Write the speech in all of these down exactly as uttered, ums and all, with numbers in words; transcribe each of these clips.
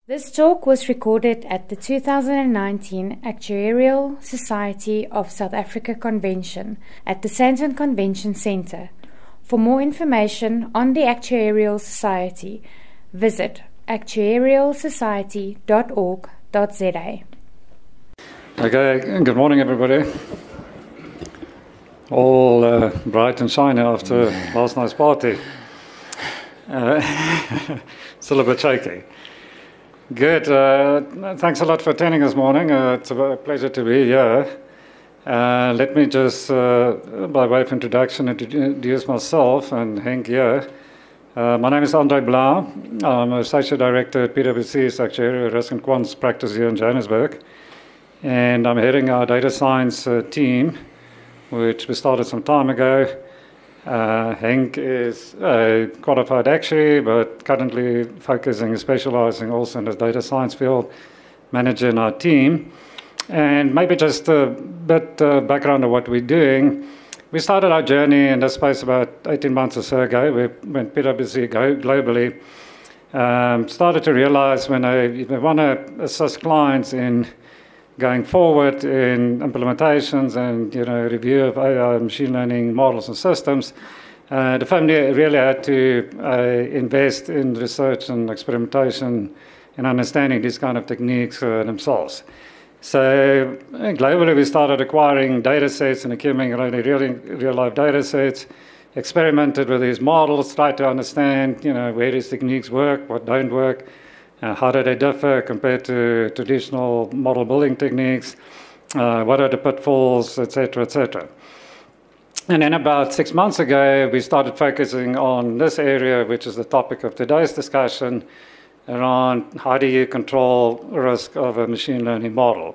This talk was recorded at the two thousand nineteen Actuarial Society of South Africa Convention at the Sandton Convention Centre. For more information on the Actuarial Society, visit actuarial society dot org dot z a. Okay, good morning everybody. All uh, bright and shiny after last night's party. Uh, still a bit shaky. Good. Uh, thanks a lot for attending this morning. Uh, it's a pleasure to be here. Uh, let me just, uh, by way of introduction, introduce myself and Henk here. Uh, my name is Andre Blau. I'm Associate Director at PwC's Actuarial Risk and Quants practice here in Johannesburg. And I'm heading our data science uh, team, which we started some time ago. Uh, Henk is a qualified actuary, but currently focusing and specializing also in the data science field, managing our team. And maybe just a bit uh, background of what we're doing. We started our journey in this space about eighteen months or so ago. We went PwC globally. Um, started to realize when I, we want to assist clients in going forward in implementations and you know review of A I machine learning models and systems, uh, the firm really had to uh, invest in research and experimentation and understanding these kind of techniques uh, themselves. So globally we started acquiring data sets and accumulating real, real life data sets, experimented with these models, tried to understand you know where these techniques work, what don't work, Uh, how do they differ compared to traditional model building techniques? Uh, what are the pitfalls, et cetera, et cetera. And then about six months ago, we started focusing on this area, which is the topic of today's discussion, around how do you control risk of a machine learning model.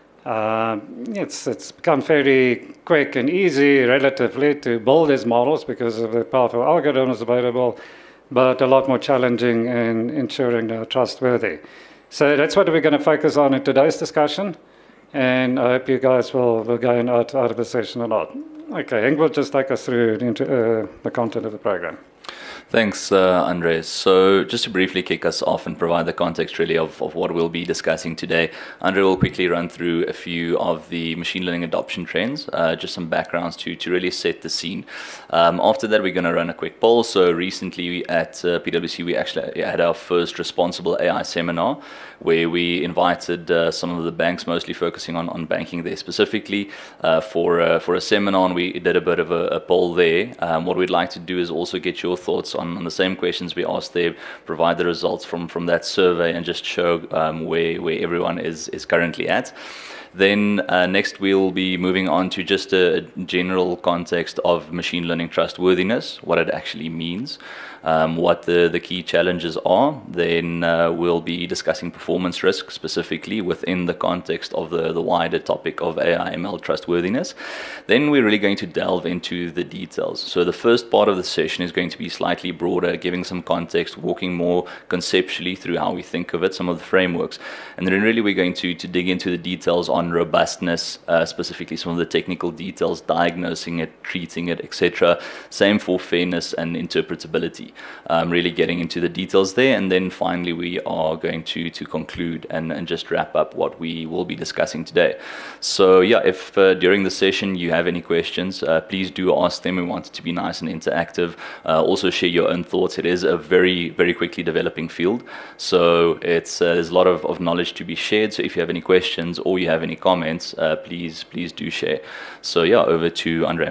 Uh, it's, it's become very quick and easy, relatively, to build these models because of the powerful algorithms available, but a lot more challenging in ensuring they're trustworthy. So that's what we're going to focus on in today's discussion, and I hope you guys will, will gain out, out of the session a lot. Okay, Henk will just take us through the, uh, the content of the program. Thanks, uh, Andres. So just to briefly kick us off and provide the context really of, of what we'll be discussing today, Andre will quickly run through a few of the machine learning adoption trends, uh, just some backgrounds to, to really set the scene. Um, after that, we're going to run a quick poll. So recently at uh, PwC, we actually had our first responsible A I seminar, where we invited uh, some of the banks, mostly focusing on, on banking there specifically, uh, for, uh, for a seminar, and we did a bit of a, a poll there. Um, what we'd like to do is also get your thoughts on, on the same questions we asked there, provide the results from, from that survey, and just show um, where, where everyone is, is currently at. Then uh, next we'll be moving on to just a general context of machine learning trustworthiness, what it actually means, um, what the, the key challenges are. Then uh, we'll be discussing performance risk specifically within the context of the, the wider topic of A I M L trustworthiness. Then we're really going to delve into the details. So the first part of the session is going to be slightly broader, giving some context, walking more conceptually through how we think of it, some of the frameworks. And then really we're going to, to dig into the details on robustness, uh, specifically some of the technical details, diagnosing it, treating it, et cetera. Same for fairness and interpretability. Um, really getting into the details there, and then finally we are going to to conclude and, and just wrap up what we will be discussing today. So yeah, if uh, during the session you have any questions, uh, please do ask them. We want it to be nice and interactive. Uh, also share your own thoughts. It is a very, very quickly developing field, so it's uh, there's a lot of, of knowledge to be shared. So if you have any questions or you have any comments, uh, please please do share. So yeah, over to Andre.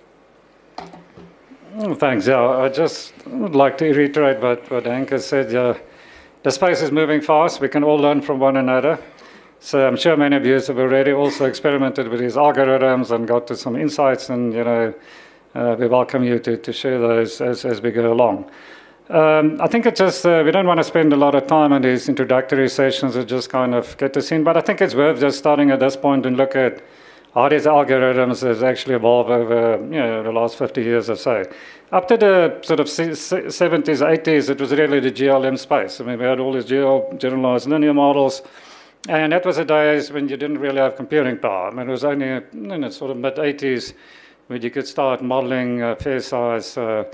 Oh, thanks. Yeah, I just would like to reiterate what, what Henk has said. Yeah, the space is moving fast. We can all learn from one another. So I'm sure many of you have already also experimented with these algorithms and got to some insights, and you know, uh, we welcome you to, to share those as, as we go along. Um, I think it's just, uh, we don't want to spend a lot of time on these introductory sessions or just kind of get the scene, but I think it's worth just starting at this point and look at how these algorithms has actually evolved over you know, the last fifty years or so. Up to the sort of seventies, eighties, it was really the G L M space. I mean, we had all these generalized linear models, and that was the days when you didn't really have computing power. I mean, it was only in the sort of mid eighties when you could start modeling uh, fair size uh,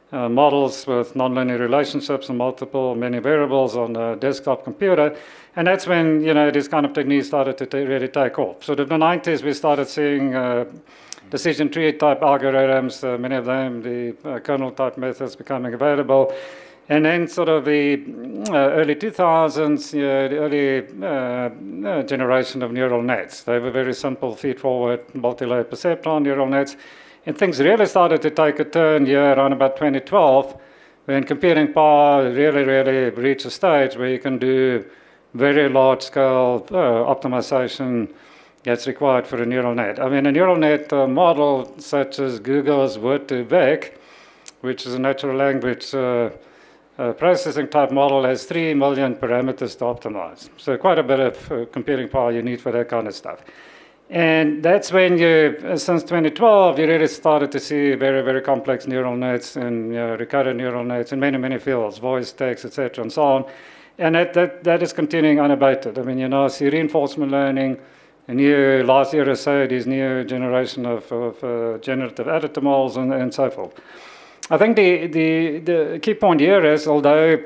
uh, models with nonlinear relationships and multiple many variables on a desktop computer. And that's when, you know, these kind of techniques started to t- really take off. So in the nineties, we started seeing uh, decision tree type algorithms, uh, many of them, the uh, kernel type methods becoming available. And then sort of the uh, early two thousands, you know, the early uh, uh, generation of neural nets. They were very simple feed-forward multi-layer perceptron neural nets. And things really started to take a turn here around about twenty twelve, when computing power really, really reached a stage where you can do very large-scale uh, optimization that's required for a neural net. I mean, a neural net uh, model such as Google's Word to Vec, which is a natural language uh, uh, processing type model, has three million parameters to optimize. So quite a bit of uh, computing power you need for that kind of stuff. And that's when you, uh, since twenty twelve, you really started to see very, very complex neural nets and you know, recurrent neural nets in many, many fields, voice, text, et cetera, and so on. And that, that, that is continuing unabated. I mean, you know, see reinforcement learning, a new, last year or so, this new generation of, of uh, generative additive models and, and so forth. I think the, the, the key point here is, although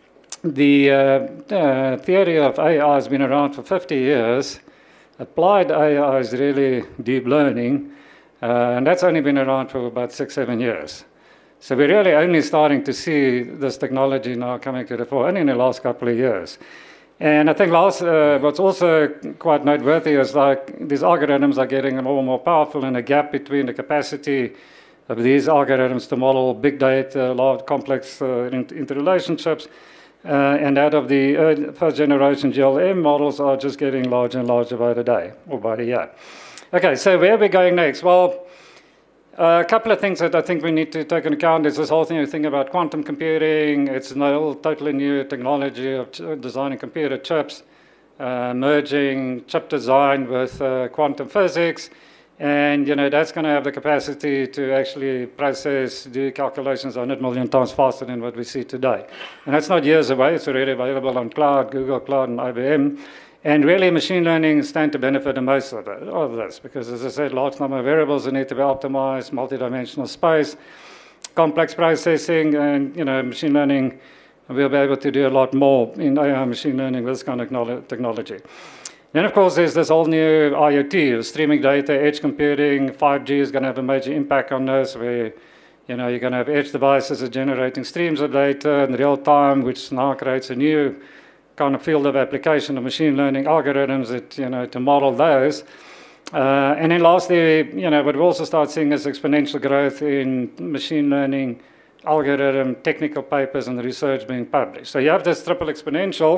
the uh, uh, theory of A I has been around for fifty years, applied A I is really deep learning, uh, and that's only been around for about six, seven years. So we're really only starting to see this technology now coming to the fore, only in the last couple of years. And I think last, uh, what's also quite noteworthy is like these algorithms are getting more and more powerful, and a gap between the capacity of these algorithms to model big data, large complex uh, interrelationships, uh, and that of the early, first generation G L M models are just getting larger and larger by the day or by the year. Okay, so where are we going next? Well, Uh, a couple of things that I think we need to take into account is this whole thing, thing about quantum computing. It's a whole totally new technology of ch- designing computer chips, uh, merging chip design with uh, quantum physics. And, you know, that's going to have the capacity to actually process, do calculations one hundred million times faster than what we see today. And that's not years away. It's already available on cloud, Google Cloud, and I B M. And really, machine learning stands to benefit the most of, it, of this, because, as I said, large number of variables that need to be optimized, multidimensional space, complex processing, and, you know, machine learning, we'll be able to do a lot more in A I machine learning with this kind of technology. Then, of course, there's this whole new I O T, streaming data, edge computing. five G is going to have a major impact on this, where, you know, you're going to have edge devices that are generating streams of data in real time, which now creates a new kind of field of application of machine learning algorithms that, you know, to model those. Uh, and then lastly, you know, what we also start seeing is exponential growth in machine learning algorithm technical papers and research being published. So you have this triple exponential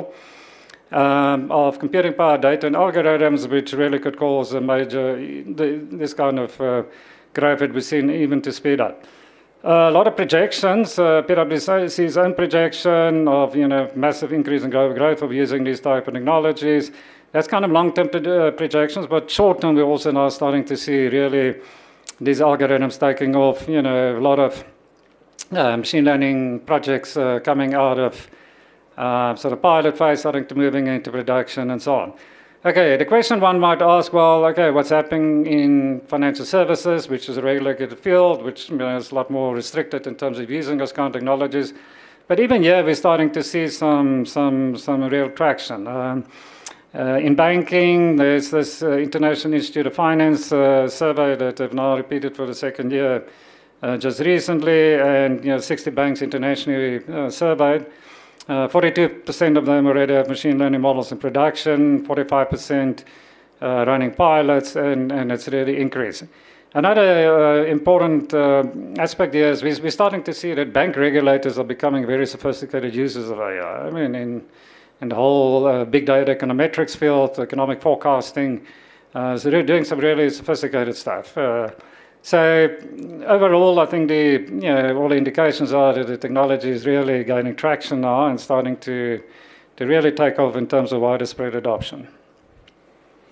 um, of computing power, data, and algorithms, which really could cause a major, the, this kind of uh, growth that we've seen even to speed up. Uh, a lot of projections, uh, PwC's own projection of, you know, massive increase in global growth of using these type of technologies. That's kind of long-term uh, projections, but short-term we're also now starting to see really these algorithms taking off, you know, a lot of uh, machine learning projects uh, coming out of uh, sort of pilot phase, starting to moving into production and so on. Okay, the question one might ask, well, okay, what's happening in financial services, which is a regulated field, which, you know, is a lot more restricted in terms of using those kind of technologies. But even here, we're starting to see some some some real traction. Um, uh, in banking, there's this uh, International Institute of Finance uh, survey that they've now repeated for the second year uh, just recently, and, you know, sixty banks internationally uh, surveyed. Uh, forty-two percent of them already have machine learning models in production, forty-five percent uh, running pilots, and, and it's really increasing. Another uh, important uh, aspect here is we're starting to see that bank regulators are becoming very sophisticated users of A I. I mean, in, in the whole uh, big data econometrics field, economic forecasting, uh, so they're doing some really sophisticated stuff. Uh, So overall, I think the, you know, all the indications are that the technology is really gaining traction now and starting to, to really take off in terms of widespread adoption.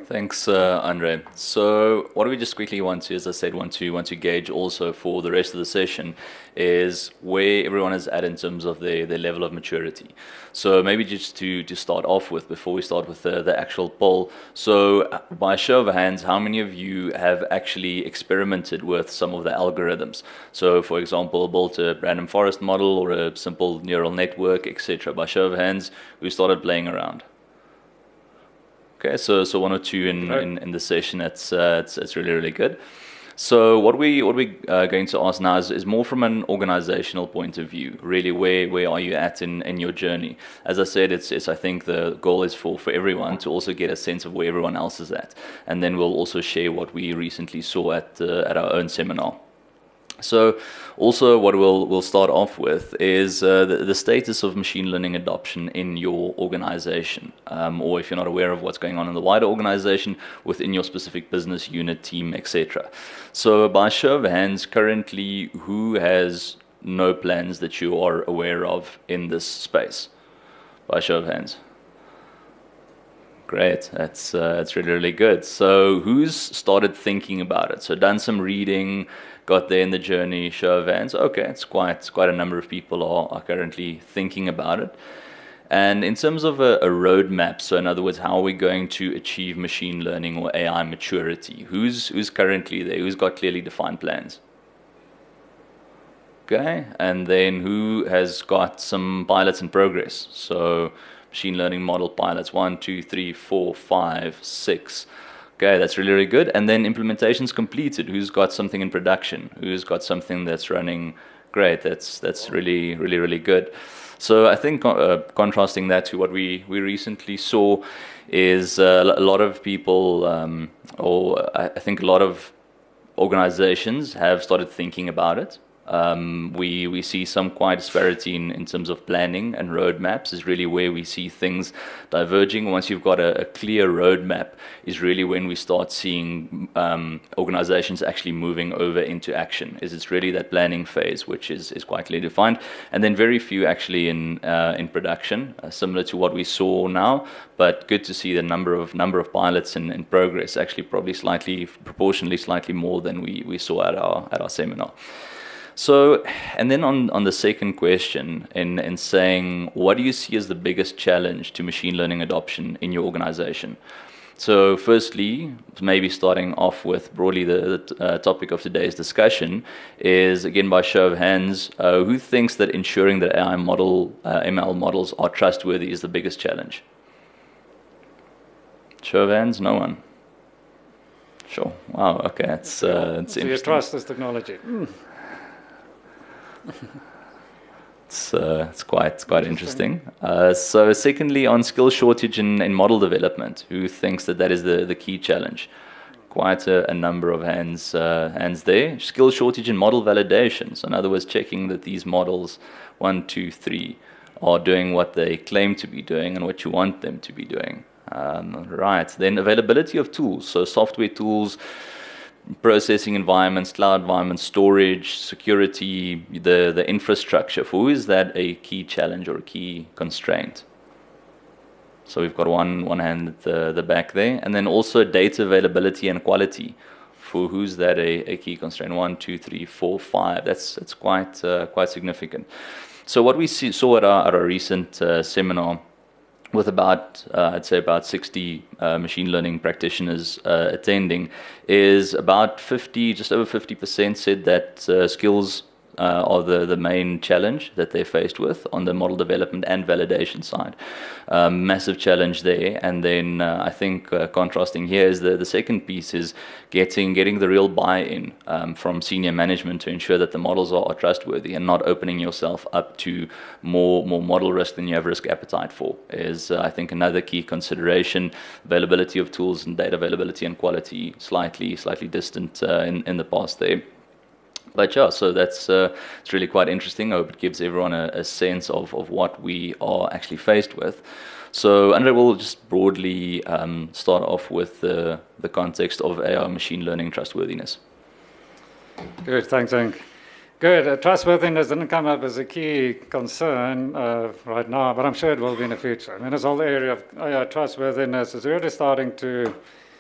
morning. Thanks, uh, Andre. So what we just quickly want to, as I said, want to want to gauge also for the rest of the session is where everyone is at in terms of their, their level of maturity. So maybe just to, to start off with, before we start with the, the actual poll, so by show of hands, how many of you have actually experimented with some of the algorithms? So for example, built a random forest model or a simple neural network, et cetera. By show of hands, who started playing around? Okay, so so one or two in, in, in the session. It's, uh, it's it's really really good. So what we what we uh, going to ask now is, is more from an organizational point of view. Really, where where are you at in, in your journey? As I said, it's it's I think the goal is for, for everyone to also get a sense of where everyone else is at, and then we'll also share what we recently saw at uh, at our own seminar. So also what we'll, we'll start off with is uh, the, the status of machine learning adoption in your organization, um, or if you're not aware of what's going on in the wider organization, within your specific business unit, team, et cetera. So by show of hands, currently, who has no plans that you are aware of in this space? By show of hands. Great, that's, uh, that's really, really good. So who's started thinking about it? So done some reading, got there in the journey, show of hands. Okay, it's quite, it's quite a number of people are, are currently thinking about it. And in terms of a, a roadmap, so in other words, how are we going to achieve machine learning or A I maturity? Who's, who's currently there? Who's got clearly defined plans? Okay, and then who has got some pilots in progress? So machine learning model pilots, one, two, three, four, five, six. Okay, that's really, really good. And then implementation's completed. Who's got something in production? Who's got something that's running great? That's that's really, really, really good. So I think uh, contrasting that to what we, we recently saw is uh, a lot of people, um, or I think a lot of organizations have started thinking about it. Um, we we see some quite disparity in, in terms of planning, and roadmaps is really where we see things diverging. Once you've got a, a clear roadmap is really when we start seeing um, organizations actually moving over into action. Is it's really that planning phase, which is, is quite clearly defined, and then very few actually in uh, in production, uh, similar to what we saw now. But good to see the number of number of pilots in, in progress, actually probably slightly proportionally slightly more than we, we saw at our at our seminar. So, and then on, on the second question, in, in saying, what do you see as the biggest challenge to machine learning adoption in your organization? So firstly, maybe starting off with broadly the, the uh, topic of today's discussion is, again, by show of hands, uh, who thinks that ensuring that A I model, uh, M L models are trustworthy is the biggest challenge? Show of hands, no one. Sure. Wow, okay, it's, uh, it's so interesting. you trust this technology. Mm. It's, uh, it's quite it's quite interesting. Uh, so secondly, on skill shortage in, in model development, who thinks that that is the, the key challenge? Quite a, a number of hands uh, hands there. Skill shortage in model validation. So in other words, checking that these models, one, two, three, are doing what they claim to be doing and what you want them to be doing. Um, right. Then availability of tools. So software tools, processing environments, cloud environments, storage, security, the, the infrastructure. For who is that a key challenge or a key constraint? So we've got one one hand at the, the back there. And then also data availability and quality. For who's that a, a key constraint? One, two, three, four, five. That's that's quite uh, quite significant. So what we see, saw at our, at our recent uh, seminar, with about, uh, I'd say about sixty uh, machine learning practitioners uh, attending, is about fifty, just over fifty percent said that uh, skills uh, are the, the main challenge that they're faced with on the model development and validation side. Um, massive challenge there. And then uh, I think uh, contrasting here is the, the second piece is getting getting the real buy-in um, from senior management to ensure that the models are, are trustworthy and not opening yourself up to more more model risk than you have risk appetite for is uh, I think another key consideration. Availability of tools and data availability and quality slightly slightly distant uh, in, in the past there. But yeah, so that's uh, it's really quite interesting. I hope it gives everyone a, a sense of, of what we are actually faced with. So Andre will just broadly um, start off with the, the context of A I machine learning trustworthiness. Good, thanks, Henk. Good. Uh, trustworthiness didn't come up as a key concern uh, right now, but I'm sure it will be in the future. I mean, this whole area of A I trustworthiness is really starting to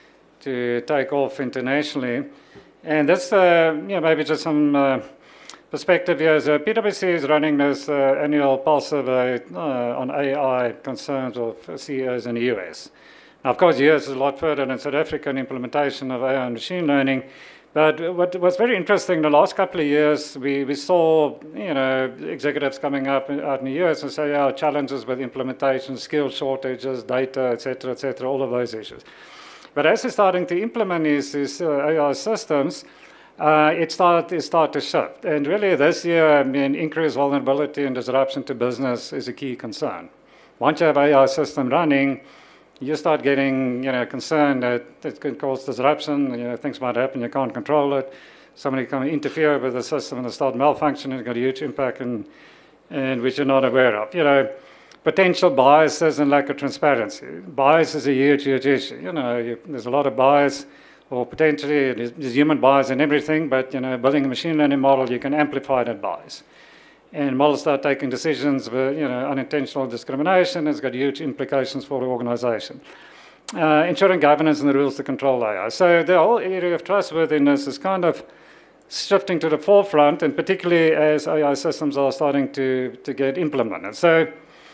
to take off internationally. And that's uh, you know, maybe just some uh, perspective here. So P W C is running this uh, annual pulse survey uh, on A I concerns of C E Os in the U S. Now, of course, the U S is a lot further than South Africa in implementation of A I and machine learning. But what was very interesting, the last couple of years, we, we saw, you know, executives coming up out in the U S and say, oh, challenges with implementation, skill shortages, data, et cetera, et cetera, all of those issues. But as they're starting to implement these, these uh, A I systems, uh, it started it start to shift. And really this year, I mean, increased vulnerability and disruption to business is a key concern. Once you have A I system running, you start getting, you know, concerned that it could cause disruption. You know, things might happen, you can't control it. Somebody can interfere with the system and start malfunctioning. It's got a huge impact, and and which you're not aware of. You know, potential biases and lack of transparency. Bias is a huge, huge issue. You know, you, there's a lot of bias, or potentially there's, there's human bias in everything. But you know, building a machine learning model, you can amplify that bias. And models start taking decisions with, you know, unintentional discrimination. It's got huge implications for the organization. Uh, ensuring governance and the rules to control A I. So the whole area of trustworthiness is kind of shifting to the forefront, and particularly as A I systems are starting to, to get implemented. So,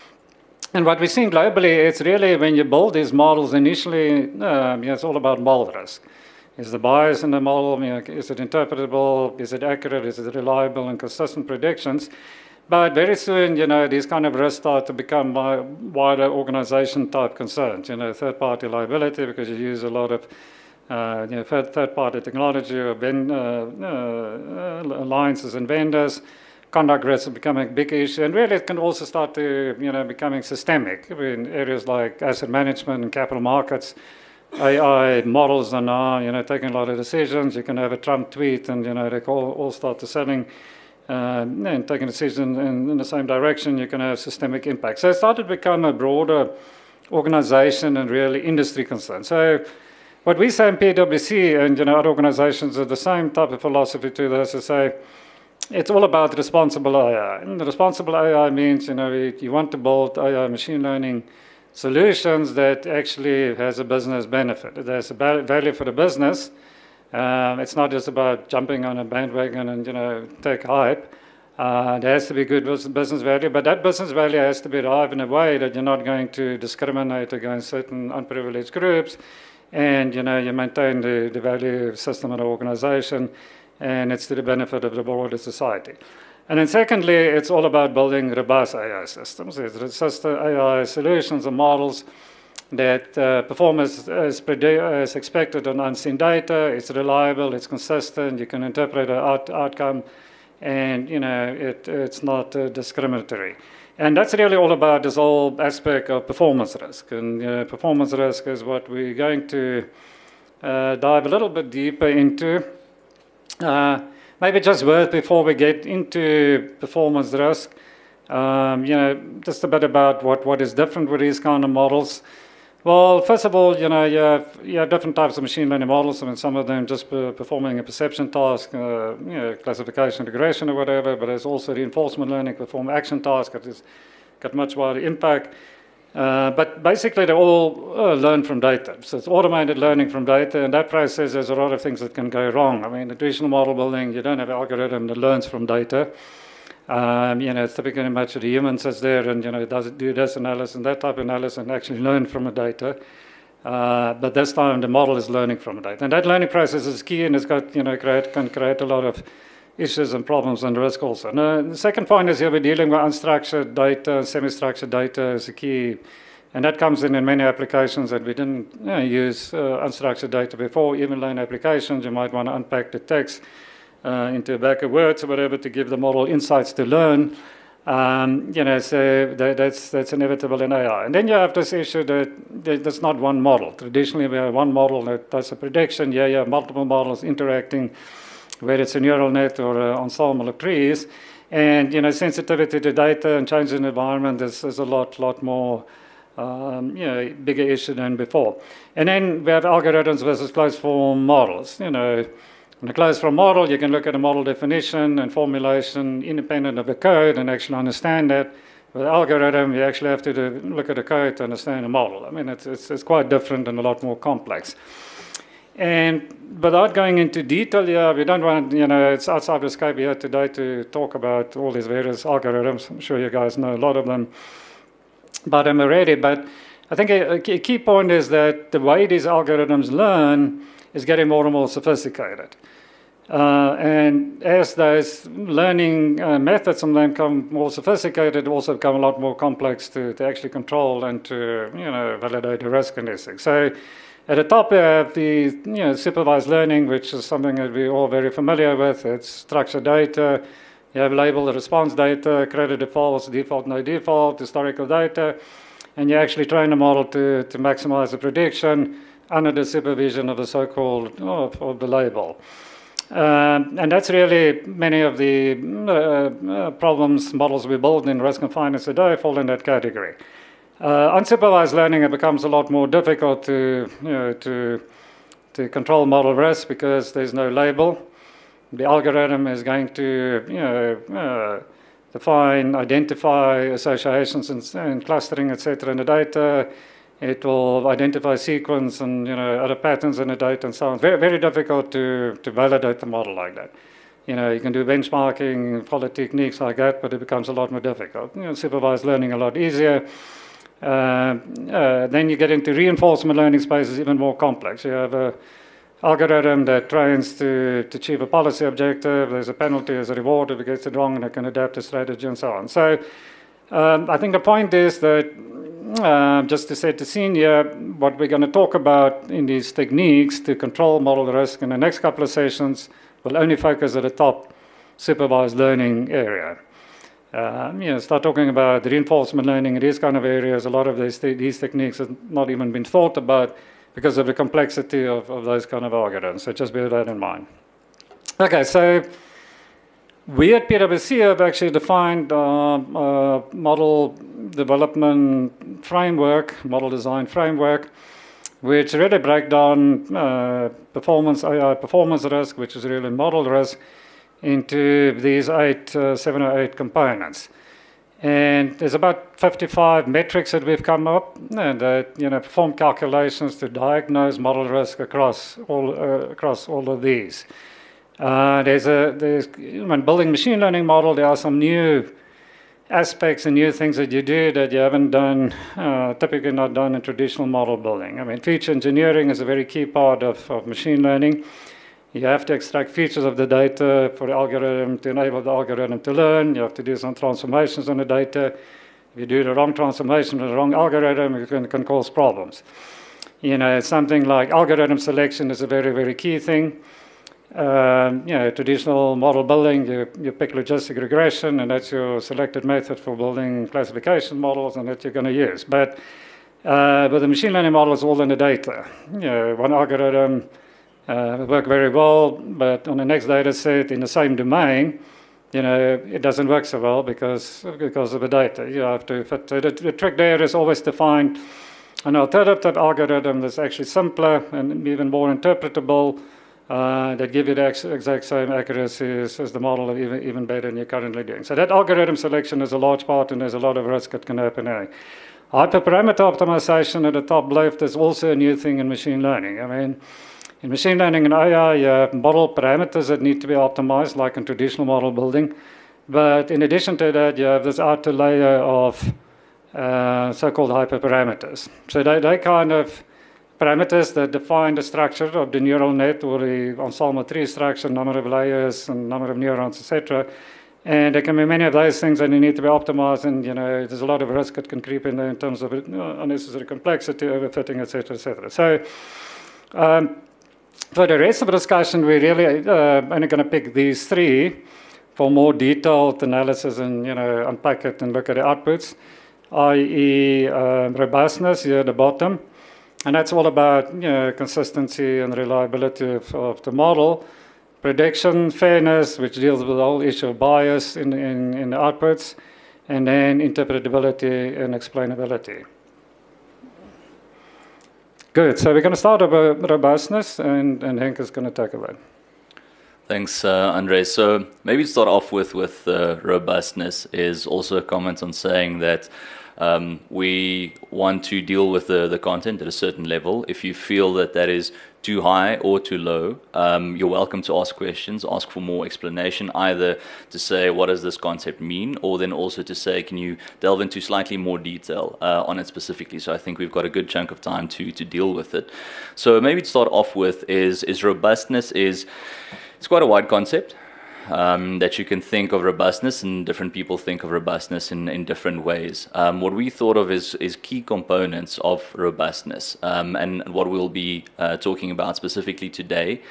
and what we're seeing globally, it's really when you build these models initially, um, you know, it's all about model risk. Is the bias in the model, you know, is it interpretable, is it accurate, is it reliable and consistent predictions? But very soon, you know, these kind of risks start to become wider organization type concerns. You know, third-party liability, because you use a lot of uh, you know, third-party technology or ben, uh, uh, alliances and vendors. Conduct risks are becoming a big issue, and really it can also start to, you know, becoming systemic in areas like asset management and capital markets. A I models are now, you know, taking a lot of decisions. You can have a Trump tweet, and you know they all, all start to selling uh, and taking decisions in, in the same direction. You can have systemic impact. So it started to become a broader organization and really industry concern. So what we say in P W C, and you know, other organizations are the same type of philosophy to this, is say it's all about responsible A I. And the responsible A I means, you know, you want to build A I machine learning solutions that actually has a business benefit. There's a value for the business. Um, it's not just about jumping on a bandwagon and, you know, take hype. Uh, there has to be good business value, but that business value has to be derived in a way that you're not going to discriminate against certain unprivileged groups, and, you know, you maintain the, the value system of the organization, and it's to the benefit of the broader society. And then secondly, it's all about building robust A I systems. It's system A I solutions and models that uh, perform as, as, as expected on unseen data. It's reliable, it's consistent, you can interpret an out, outcome, and you know, it, it's not uh, discriminatory. And that's really all about this whole aspect of performance risk. And uh, performance risk is what we're going to uh, dive a little bit deeper into. Uh, Maybe just worth, before we get into performance risk, um, you know, just a bit about what, what is different with these kind of models. Well, first of all, you know, you have, you have different types of machine learning models. I mean, some of them just performing a perception task, uh, you know, classification, regression, or whatever. But there's also reinforcement learning, perform action task that has got much wider impact. Uh, but basically, they all uh, learn from data. So it's automated learning from data, and that process, there's a lot of things that can go wrong. I mean, the traditional model building, you don't have an algorithm that learns from data. Um, you know, it's typically much of the humans that's there, and, you know, it does do this analysis and that type of analysis and actually learn from the data. Uh, but this time, the model is learning from the data. And that learning process is key, and it's got, you know, create, can create a lot of issues and problems and risk also. Now, the second point is here we're dealing with unstructured data, semi-structured data is a key, and that comes in in many applications that we didn't you know, use uh, unstructured data before. Even learn applications, you might want to unpack the text uh, into a bag of words or whatever to give the model insights to learn. Um, you know, so that, that's that's inevitable in A I. And then you have this issue that there's not one model. Traditionally, we have one model that does a prediction. Yeah, you have multiple models interacting, whether it's a neural net or an ensemble of trees. And, you know, sensitivity to data and change in the environment is, is a lot, lot more, um, you know, bigger issue than before. And then we have algorithms versus closed-form models. You know, in a closed-form model, you can look at a model definition and formulation independent of the code and actually understand that. With algorithm, you actually have to do, look at the code to understand the model. I mean, it's, it's, it's quite different and a lot more complex. And without going into detail here, we don't want, you know, it's outside the scope here today to talk about all these various algorithms. I'm sure you guys know a lot of them about them already. But I think a, a key point is that the way these algorithms learn is getting more and more sophisticated. Uh, and as those learning uh, methods and them become more sophisticated, also become a lot more complex to, to actually control and to, you know, validate the risk in these things. So at the top, we have the, you know, supervised learning, which is something that we're all very familiar with. It's structured data. You have labeled response data, credited false, default, no default, historical data, and you actually train a model to, to maximize the prediction under the supervision of the so-called, oh, of the label. Um, and that's really many of the uh, uh, problems models we build in risk and finance today fall in that category. Uh, unsupervised learning, it becomes a lot more difficult to, you know, to, to control model risk because there's no label. The algorithm is going to, you know, uh, define, identify associations and, and clustering, et cetera, in the data. It will identify sequence and, you know, other patterns in the data and so on. Very, very difficult to, to validate the model like that. You know, you can do benchmarking, follow techniques like that, but it becomes a lot more difficult. You know, supervised learning a lot easier. Uh, uh, then you get into reinforcement learning space is even more complex. You have an algorithm that trains to, to achieve a policy objective. There's a penalty, there's a reward if it gets it wrong, and it can adapt a strategy and so on. So um, I think the point is that Uh, just to set the scene here, what we're going to talk about in these techniques to control model risk in the next couple of sessions will only focus at the top supervised learning area. Uh, you know, start talking about reinforcement learning in these kind of areas. A lot of these, these techniques have not even been thought about because of the complexity of, of those kind of algorithms. So just bear that in mind. Okay, so we at P W C have actually defined uh, a model development framework, model design framework, which really break down uh, performance, A I performance risk, which is really model risk, into these eight, uh, seven or eight components. And there's about fifty-five metrics that we've come up and that, you know, perform calculations to diagnose model risk across all, uh, across all of these. Uh, there's a, there's, when building machine learning model, there are some new aspects and new things that you do that you haven't done, uh, typically not done in traditional model building. I mean, feature engineering is a very key part of, of machine learning. You have to extract features of the data for the algorithm to enable the algorithm to learn. You have to do some transformations on the data. If you do the wrong transformation with the wrong algorithm, it can, can cause problems. You know, something like algorithm selection is a very, very key thing. Um, you know, traditional model building, you, you pick logistic regression, and that's your selected method for building classification models, and that you're going to use. But uh, with the machine learning model, it's all in the data. You know, one algorithm uh, work very well, but on the next data set in the same domain, you know, it doesn't work so well because because of the data. You have to fit. So the, the trick there is always to find an alternative algorithm that's actually simpler and even more interpretable. Uh, that give you the ex exact same accuracy as, as the model, even, even better than you're currently doing. So that algorithm selection is a large part, and there's a lot of risk that can happen there. Hyperparameter optimization at the top left is also a new thing in machine learning. I mean, in machine learning and A I, you have model parameters that need to be optimized, like in traditional model building. But in addition to that, you have this outer layer of uh, so-called hyperparameters. So they, they kind of parameters that define the structure of the neural net or the ensemble tree structure, number of layers and number of neurons, et cetera. And there can be many of those things that you need to be optimized, and you know there's a lot of risk that can creep in there in terms of unnecessary complexity, overfitting, et cetera, et cetera. So um, for the rest of the discussion, we're really uh, only going to pick these three for more detailed analysis and you know unpack it and look at the outputs, that is uh, robustness here at the bottom. And that's all about you know, consistency and reliability of, of the model. Prediction, fairness, which deals with the whole issue of bias in, in, in the outputs. And then interpretability and explainability. Good, so we're going to start with robustness, and, and Henk is going to tackle that. Thanks, uh, Andre. So maybe to start off with, with uh, robustness is also a comment on saying that Um, we want to deal with the, the content at a certain level. If you feel that that is too high or too low, um, you're welcome to ask questions, ask for more explanation, either to say, what does this concept mean, or then also to say, can you delve into slightly more detail uh, on it specifically? So I think we've got a good chunk of time to to deal with it. So maybe to start off with is, is robustness is, it's quite a wide concept. Um, that you can think of robustness, and different people think of robustness in, in different ways. Um, what we thought of is, is key components of robustness, um, and what we'll be uh, talking about specifically today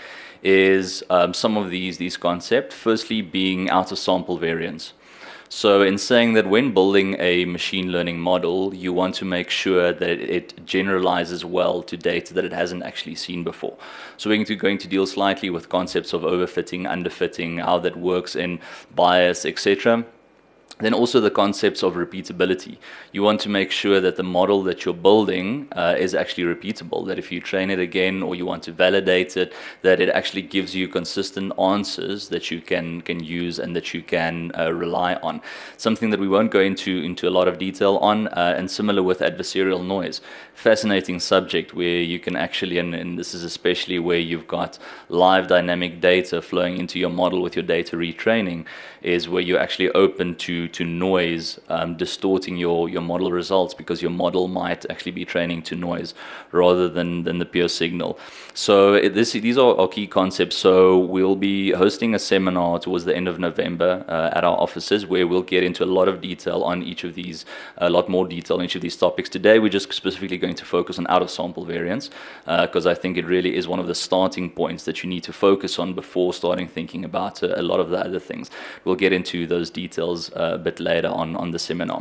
is um, some of these, these concepts, firstly being out-of-sample variance. So in saying that when building a machine learning model, you want to make sure that it generalizes well to data that it hasn't actually seen before. So we're going to deal slightly with concepts of overfitting, underfitting, how that works in bias, et cetera. Then also the concepts of repeatability. You want to make sure that the model that you're building uh, is actually repeatable, that if you train it again or you want to validate it, that it actually gives you consistent answers that you can, can use and that you can uh, rely on. Something that we won't go into, into a lot of detail on, uh, and similar with adversarial noise. Fascinating subject where you can actually, and, and this is especially where you've got live dynamic data flowing into your model with your data retraining, is where you're actually open to to noise, um, distorting your, your model results, because your model might actually be training to noise rather than, than the pure signal. So it, this, these are our key concepts. So we'll be hosting a seminar towards the end of November uh, at our offices, where we'll get into a lot of detail on each of these, a lot more detail on each of these topics. Today we're just specifically going to focus on out-of-sample variance, because uh, I think it really is one of the starting points that you need to focus on before starting thinking about uh, a lot of the other things. We'll get into those details uh, a bit later on, on the seminar.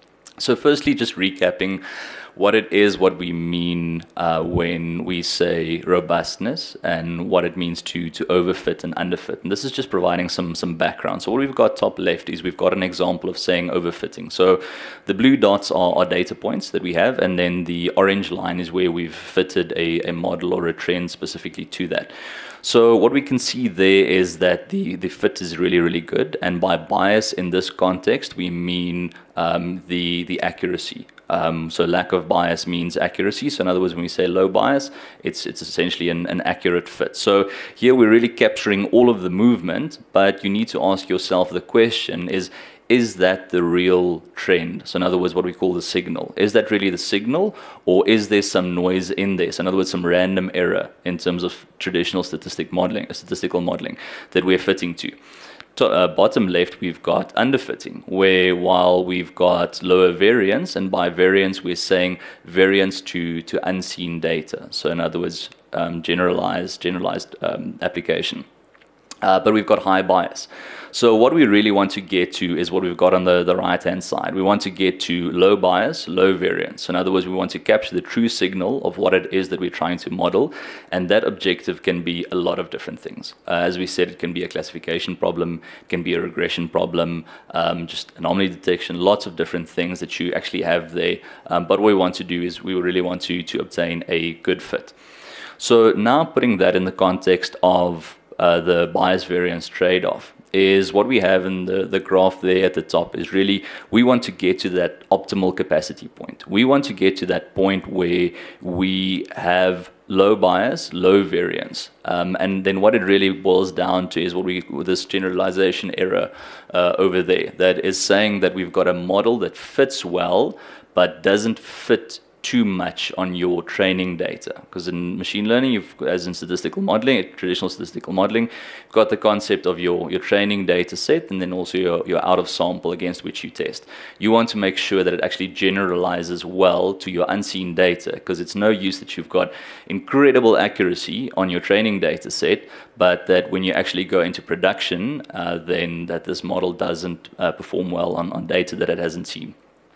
So firstly, just recapping what it is, what we mean uh, when we say robustness, and what it means to to overfit and underfit. And this is just providing some some background. So what we've got top left is we've got an example of saying overfitting. So the blue dots are, are data points that we have, and then the orange line is where we've fitted a, a model or a trend specifically to that. So what we can see there is that the, the fit is really, really good. And by bias in this context, we mean um, the, the accuracy. Um, so lack of bias means accuracy. So in other words, when we say low bias, it's it's essentially an, an accurate fit. So here we're really capturing all of the movement, but you need to ask yourself the question is, is that the real trend? So in other words, what we call the signal. Is that really the signal, or is there some noise in there? So in other words, some random error in terms of traditional statistic modeling, statistical modeling that we're fitting to. To, uh, bottom left, we've got underfitting, where while we've got lower variance, and by variance we're saying variance to, to unseen data. So in other words, um, generalized, generalized um, application. Uh, but we've got high bias. So what we really want to get to is what we've got on the, the right-hand side. We want to get to low bias, low variance. In other words, we want to capture the true signal of what it is that we're trying to model, and that objective can be a lot of different things. Uh, as we said, it can be a classification problem, it can be a regression problem, um, just anomaly detection, lots of different things that you actually have there. Um, but what we want to do is we really want to, to obtain a good fit. So now putting that in the context of uh, the bias variance trade-off, is what we have in the, the graph there at the top is really, we want to get to that optimal capacity point. We want to get to that point where we have low bias, low variance. Um, and then what it really boils down to is what we, this generalization error uh, over there, that is saying that we've got a model that fits well, but doesn't fit too much on your training data. Because in machine learning, you've, as in statistical modeling, traditional statistical modeling, you've got the concept of your, your training data set, and then also your, your out of sample against which you test. You want to make sure that it actually generalizes well to your unseen data, because it's no use that you've got incredible accuracy on your training data set, but that when you actually go into production, uh, then that this model doesn't uh, perform well on, on data that it hasn't seen.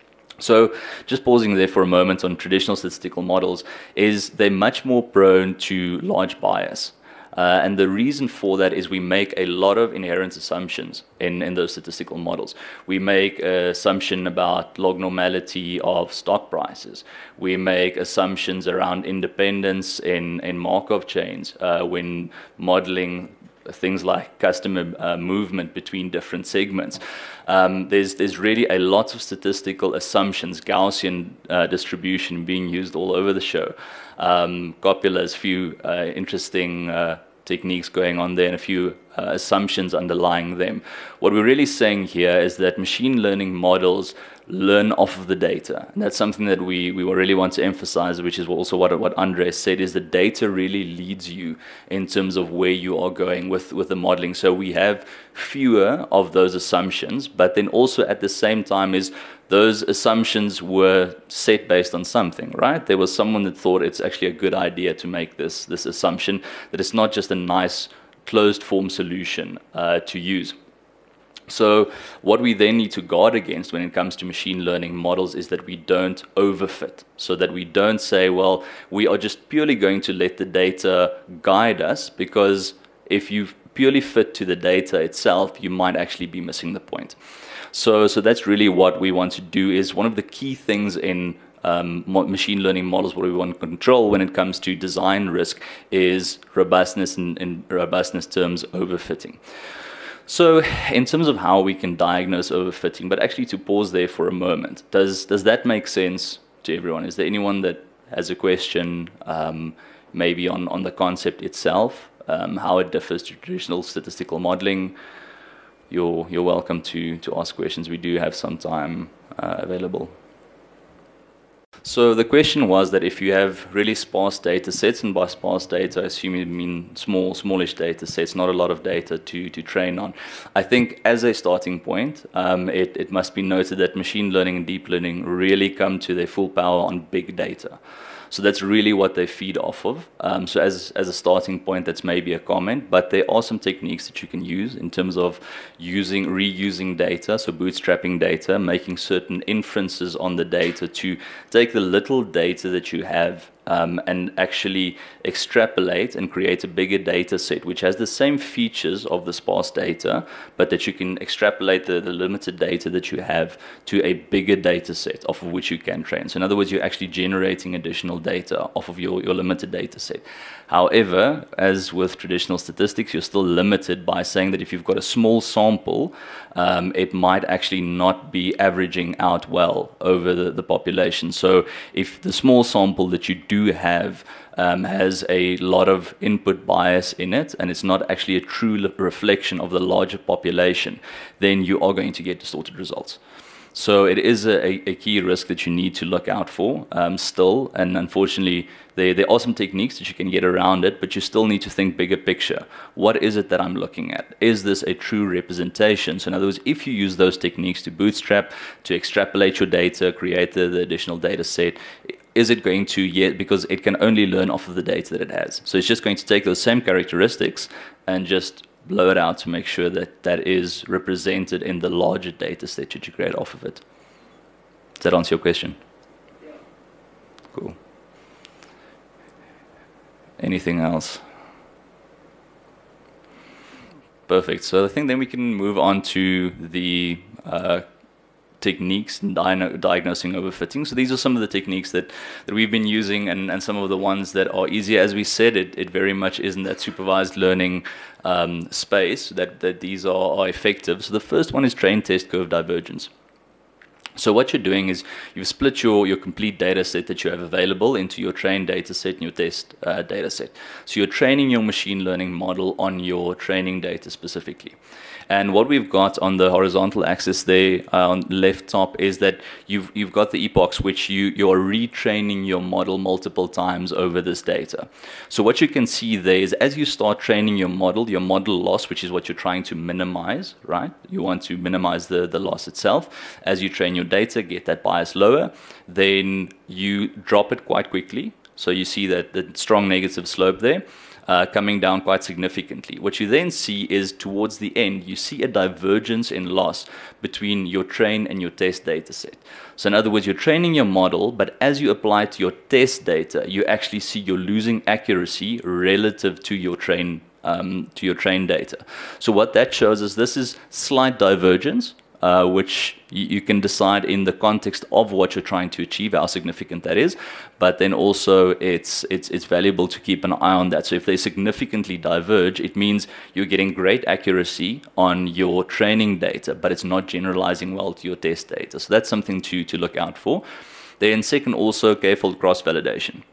So just pausing there for a moment on traditional statistical models, is they're much more prone to large bias. Uh, and the reason for that is we make a lot of inherent assumptions in, in those statistical models. We make an assumption about log normality of stock prices. We make assumptions around independence in, in Markov chains uh, when modeling things like customer uh, movement between different segments. Um, there's, there's really a lot of statistical assumptions, Gaussian uh, distribution being used all over the show. Um, Copula's few uh, interesting uh, techniques going on there and a few uh, assumptions underlying them. What we're really saying here is that machine learning models learn off of the data. And that's something that we, we really want to emphasize, which is also what, what Andres said, is the data really leads you in terms of where you are going with, with the modeling. So we have fewer of those assumptions, but then also at the same time is those assumptions were set based on something, right? There was someone that thought it's actually a good idea to make this, this assumption, that it's not just a nice closed form solution uh, to use. So what we then need to guard against when it comes to machine learning models is that we don't overfit, so that we don't say, well, we are just purely going to let the data guide us, because if you purely fit to the data itself, you might actually be missing the point. So, so that's really what we want to do. Is one of the key things in Um, machine learning models, what we want to control when it comes to design risk, is robustness, and in robustness terms, overfitting. So in terms of how we can diagnose overfitting, but actually to pause there for a moment, does, does that make sense to everyone? Is there anyone that has a question um, maybe on, on the concept itself, um, how it differs to traditional statistical modeling? You're, you're welcome to, to ask questions. We do have some time uh, available. So the question was that if you have really sparse data sets, and by sparse data, I assume you mean small, smallish data sets, not a lot of data to, to train on. I think as a starting point, um, it, it must be noted that machine learning and deep learning really come to their full power on big data. So that's really what they feed off of. Um, so as, as a starting point, that's maybe a comment, but there are some techniques that you can use in terms of using, reusing data, so bootstrapping data, making certain inferences on the data to take the little data that you have Um, and actually extrapolate and create a bigger data set, which has the same features of the sparse data, but that you can extrapolate the, the limited data that you have to a bigger data set off of which you can train. So in other words, you're actually generating additional data off of your, your limited data set. However, as with traditional statistics, you're still limited by saying that if you've got a small sample, um, it might actually not be averaging out well over the, the population. So if the small sample that you do have um, has a lot of input bias in it, and it's not actually a true reflection of the larger population, then you are going to get distorted results. So it is a, a key risk that you need to look out for um, still, and unfortunately there, there are some techniques that you can get around it, but you still need to think bigger picture. What is it that I'm looking at? Is this a true representation? So in other words, if you use those techniques to bootstrap, to extrapolate your data, create the, the additional data set, is it going to, yet because it can only learn off of the data that it has. So it's just going to take those same characteristics and just blow it out to make sure that that is represented in the larger data set that you create off of it. Does that answer your question? Yeah. Cool. Anything else? Perfect. So I think then we can move on to the uh, techniques in diagnosing overfitting. So these are some of the techniques that, that we've been using, and, and some of the ones that are easier. As we said, it, it very much is in that supervised learning um, space that, that these are, are effective. So the first one is train test curve divergence. So what you're doing is you've split your, your complete data set that you have available into your trained data set and your test uh, data set. So you're training your machine learning model on your training data specifically. And what we've got on the horizontal axis there uh, on the left top is that you've, you've got the epochs which you, you're retraining your model multiple times over this data. So what you can see there is as you start training your model, your model loss, which is what you're trying to minimize, right? You want to minimize the, the loss itself. As you train your data, get that bias lower, then you drop it quite quickly. So you see that the strong negative slope there. Uh, coming down quite significantly. What you then see is towards the end, you see a divergence in loss between your train and your test data set. So in other words, you're training your model, but as you apply to your test data, you actually see you're losing accuracy relative to your train, um, to your train data. So what that shows is this is slight divergence. uh, which you, you can decide in the context of what you're trying to achieve, how significant that is. But then also it's, it's, it's valuable to keep an eye on that. So if they significantly diverge, it means you're getting great accuracy on your training data, but it's not generalizing well to your test data. So that's something to, to look out for. Then second, also k-fold cross-validation.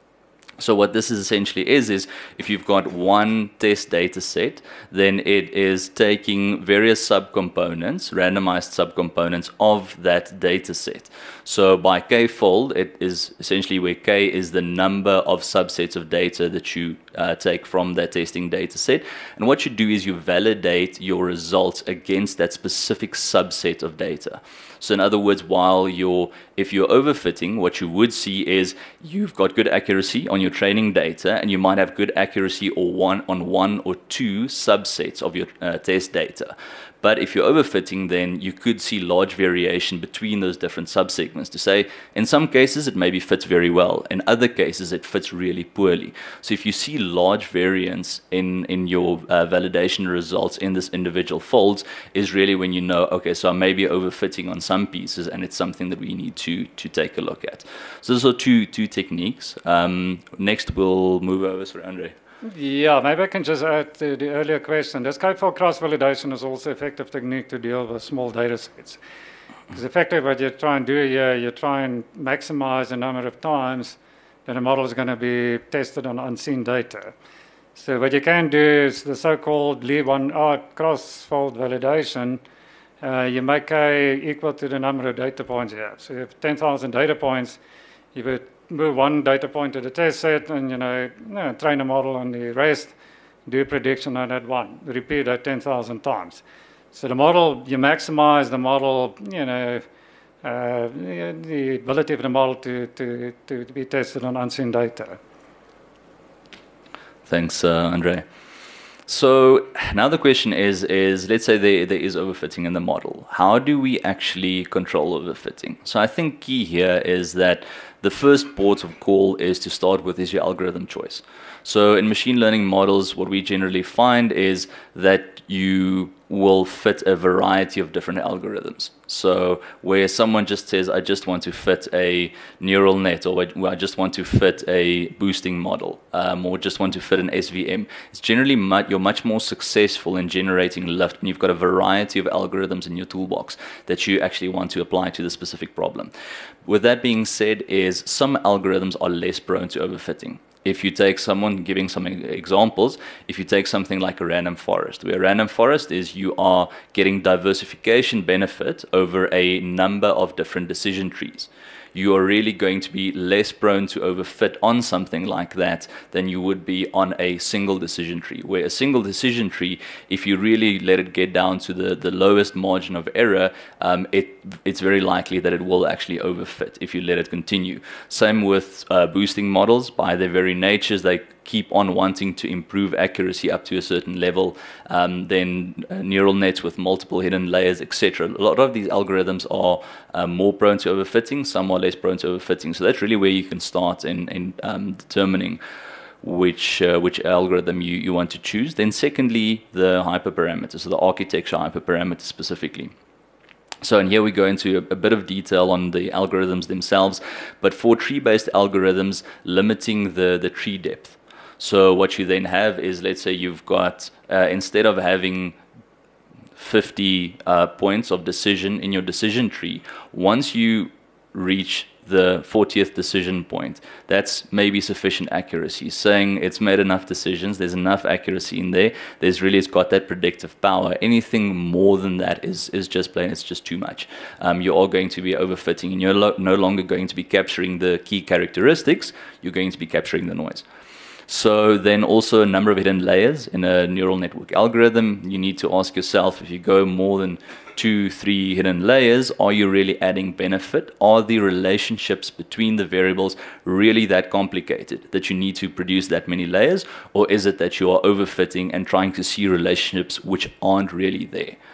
So what this is essentially is, is if you've got one test data set, then it is taking various subcomponents, randomized subcomponents of that data set. So by k-fold, it is essentially where k is the number of subsets of data that you uh, take from that testing data set. And what you do is you validate your results against that specific subset of data. So in other words, while you're, if you're overfitting, what you would see is you've got good accuracy on your training data, and you might have good accuracy or one on one or two subsets of your uh, test data. But if you're overfitting, then you could see large variation between those different subsegments. To say, in some cases, it maybe fits very well. In other cases, it fits really poorly. So if you see large variance in, in your uh, validation results in this individual folds, is really when you know, okay, so I may be overfitting on some pieces, and it's something that we need to, to take a look at. So those are two, two techniques. Um, next, we'll move over, sorry, Andre. Yeah, maybe I can just add to the earlier question. This k-fold cross-validation is also an effective technique to deal with small data sets. Because effectively what you try and do here, you try and maximize the number of times that a model is going to be tested on unseen data. So what you can do is the so-called leave one out cross-fold validation. Uh, you make k equal to the number of data points you have. So you have ten thousand data points. You would move one data point to the test set and, you know, you know, train a model on the rest, do a prediction on that one, repeat that ten thousand times. So the model, you maximize the model, you know, uh, the ability of the model to, to, to be tested on unseen data. Thanks, uh, Andre. So now the question is, is let's say there, there is overfitting in the model. How do we actually control overfitting? So I think key here is that the first port of call is to start with is your algorithm choice. So in machine learning models, what we generally find is that you will fit a variety of different algorithms. So where someone just says, I just want to fit a neural net, or I just want to fit a boosting model, um, or just want to fit an S V M, it's generally much, you're much more successful in generating lift when you've got a variety of algorithms in your toolbox that you actually want to apply to the specific problem. With that being said, is some algorithms are less prone to overfitting. If you take someone, giving some examples, if you take something like a random forest, where a random forest is you are getting diversification benefit over a number of different decision trees. You are really going to be less prone to overfit on something like that than you would be on a single decision tree. Where a single decision tree, if you really let it get down to the, the lowest margin of error, um, it, it's very likely that it will actually overfit if you let it continue. Same with uh, boosting models. By their very natures, they keep on wanting to improve accuracy up to a certain level, um, then uh, neural nets with multiple hidden layers, et cetera. A lot of these algorithms are uh, more prone to overfitting, some are less prone to overfitting. So that's really where you can start in, in um, determining which uh, which algorithm you, you want to choose. Then secondly, the hyperparameters, so the architecture hyperparameters specifically. So, and here we go into a, a bit of detail on the algorithms themselves, but for tree-based algorithms, limiting the, the tree depth. So what you then have is, let's say you've got, uh, instead of having fifty uh, points of decision in your decision tree, once you reach the fortieth decision point, that's maybe sufficient accuracy. Saying it's made enough decisions, there's enough accuracy in there, there's really, it's got that predictive power. Anything more than that is, is just plain, it's just too much. Um, you are going to be overfitting, and you're lo no longer going to be capturing the key characteristics, you're going to be capturing the noise. So then also a number of hidden layers in a neural network algorithm. You need to ask yourself, if you go more than two, three hidden layers, are you really adding benefit? Are the relationships between the variables really that complicated that you need to produce that many layers? Or is it that you are overfitting and trying to see relationships which aren't really there?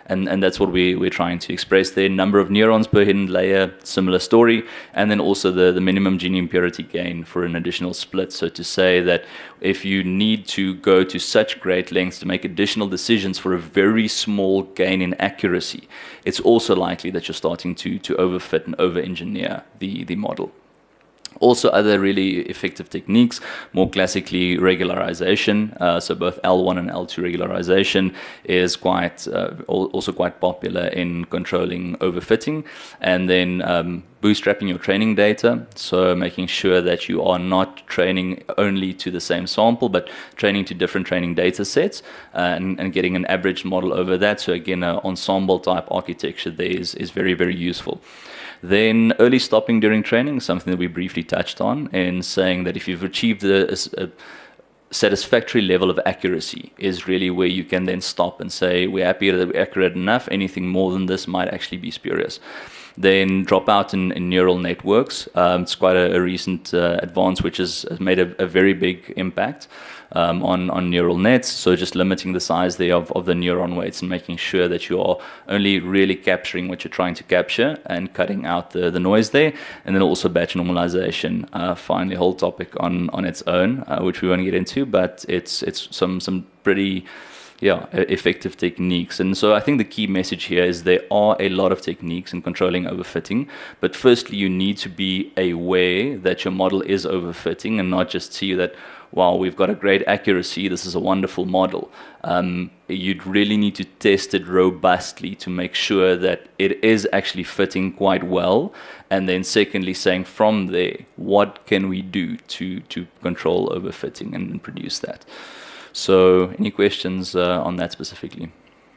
And, and that's what we, we're trying to express there. Number of neurons per hidden layer, similar story. And then also the, the minimum gene impurity gain for an additional split. So to say that if you need to go to such great lengths to make additional decisions for a very small gain in accuracy, it's also likely that you're starting to, to overfit and over-engineer the, the model. Also, other really effective techniques, more classically regularization. Uh, so both L one and L two regularization is quite uh, also quite popular in controlling overfitting. And then um, bootstrapping your training data, so making sure that you are not training only to the same sample, but training to different training data sets uh, and, and getting an average model over that. So again, an ensemble type architecture there is, is very, very useful. Then early stopping during training, something that we briefly touched on, in saying that if you've achieved a, a, a satisfactory level of accuracy is really where you can then stop and say, we're happy that we're accurate enough, anything more than this might actually be spurious. Then drop out in, in neural networks. Um, it's quite a, a recent uh, advance which has, has made a, a very big impact um, on, on neural nets. So just limiting the size there of, of the neuron weights and making sure that you are only really capturing what you're trying to capture and cutting out the, the noise there. And then also batch normalization, uh, finally a whole topic on, on its own, uh, which we won't get into, but it's, it's some, some pretty Yeah, effective techniques. And so I think the key message here is there are a lot of techniques in controlling overfitting, but firstly you need to be aware that your model is overfitting and not just see that, wow, we've got a great accuracy, this is a wonderful model. Um, you'd really need to test it robustly to make sure that it is actually fitting quite well. And then secondly, saying from there, what can we do to, to control overfitting and produce that? So, any questions uh, on that specifically?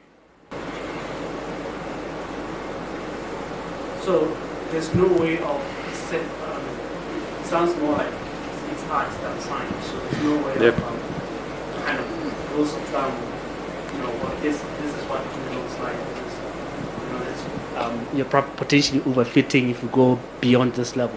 So, there's no way of set. Um, it sounds more like it's art than science. So, there's no way yep. of um, kind of rules of thumb. You know, what this this is what it looks like. This is, you know, this, um, you're potentially overfitting if you go beyond this level.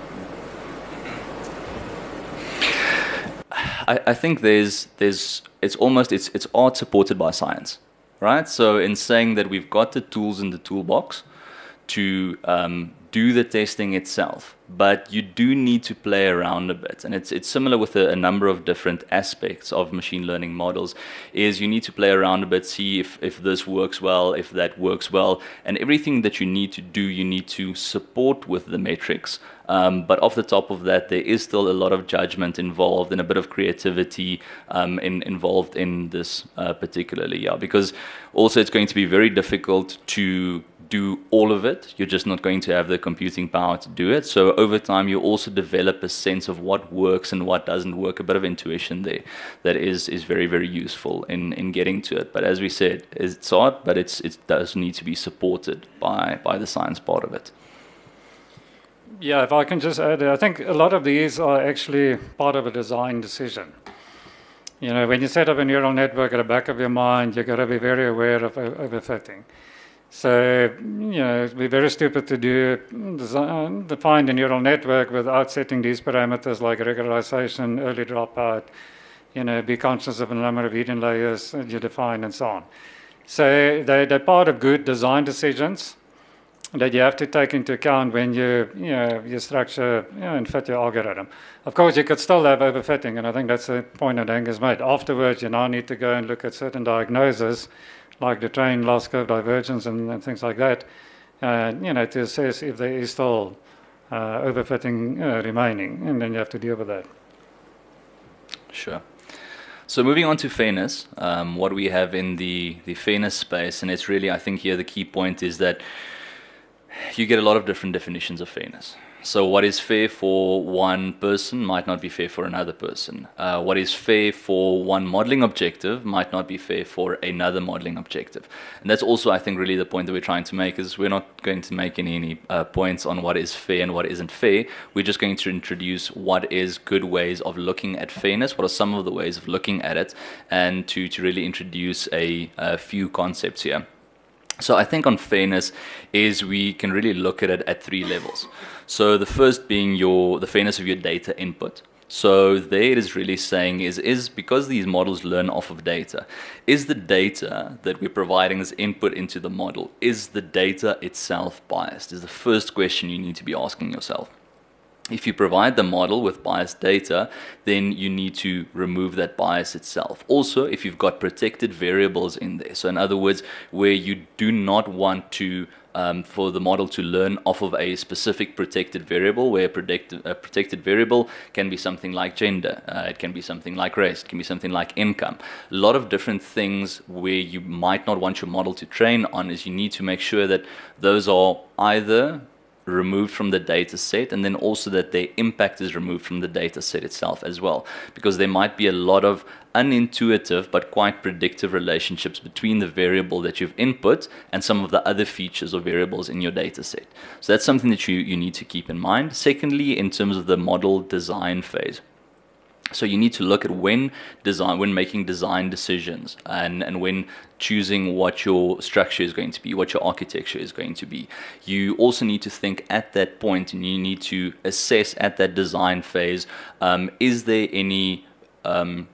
I, I think there's there's it's almost it's it's art supported by science, right? So in saying that we've got the tools in the toolbox to um, do the testing itself, but you do need to play around a bit, and it's it's similar with a, a number of different aspects of machine learning models. Is you need to play around a bit, see if if this works well, if that works well, and everything that you need to do, you need to support with the metrics. Um, but off the top of that, there is still a lot of judgment involved and a bit of creativity um, in, involved in this uh, particularly, yeah. Because also it's going to be very difficult to do all of it. You're just not going to have the computing power to do it. So over time, you also develop a sense of what works and what doesn't work, a bit of intuition there that is is very, very useful in, in getting to it. But as we said, it's art, but it's it does need to be supported by, by the science part of it. Yeah, if I can just add, I think a lot of these are actually part of a design decision. You know, when you set up a neural network at the back of your mind, you've got to be very aware of overfitting. So, you know, it'd be very stupid to do design, define a neural network without setting these parameters like regularization, early dropout, you know, be conscious of the number of hidden layers that you define and so on. So they, they're part of good design decisions that you have to take into account when you, you know, you structure you know, and fit your algorithm. Of course, you could still have overfitting, and I think that's the point that Angus made. Afterwards, you now need to go and look at certain diagnoses, like the train loss curve divergence and, and things like that, uh, you know, to assess if there is still uh, overfitting uh, remaining, and then you have to deal with that. Sure. So moving on to fairness, um, what we have in the, the fairness space, and it's really, I think here the key point is that you get a lot of different definitions of fairness. So what is fair for one person might not be fair for another person. Uh, what is fair for one modeling objective might not be fair for another modeling objective. And that's also, I think, really the point that we're trying to make is we're not going to make any, any uh, points on what is fair and what isn't fair. We're just going to introduce what is good ways of looking at fairness, what are some of the ways of looking at it, and to, to really introduce a, a few concepts here. So I think on fairness is we can really look at it at three levels. So the first being your the fairness of your data input. So there it is really saying is, is because these models learn off of data, is the data that we're providing as input into the model, is the data itself biased? Is the first question you need to be asking yourself. If you provide the model with biased data, then you need to remove that bias itself. Also, if you've got protected variables in there, so in other words, where you do not want to Um, for the model to learn off of a specific protected variable, where a, predict a protected variable can be something like gender, uh, it can be something like race, it can be something like income. A lot of different things where you might not want your model to train on is you need to make sure that those are either removed from the data set, and then also that their impact is removed from the data set itself as well, because there might be a lot of unintuitive but quite predictive relationships between the variable that you've input and some of the other features or variables in your data set. So that's something that you, you need to keep in mind. Secondly, in terms of the model design phase, so you need to look at when design, when making design decisions, and, and when choosing what your structure is going to be, what your architecture is going to be. You also need to think at that point, and you need to assess at that design phase, um, is there any um,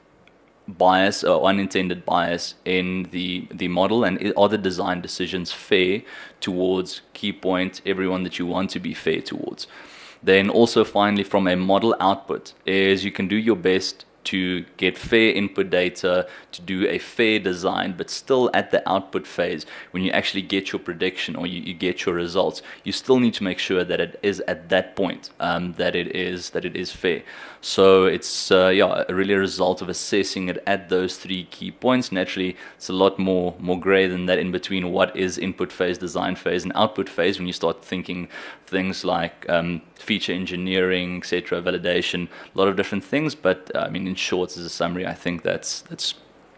bias or unintended bias in the, the model, and are the design decisions fair towards key point, everyone that you want to be fair towards. Then also finally, from a model output, is you can do your best to get fair input data, to do a fair design, but still at the output phase, when you actually get your prediction or you, you get your results, you still need to make sure that it is at that point um, that it is that it is fair. So it's uh, yeah, really a result of assessing it at those three key points. Naturally, it's a lot more more gray than that in between what is input phase, design phase, and output phase. When you start thinking things like um, feature engineering, et cetera, validation, a lot of different things. But uh, I mean, in short, as a summary, I think that's that's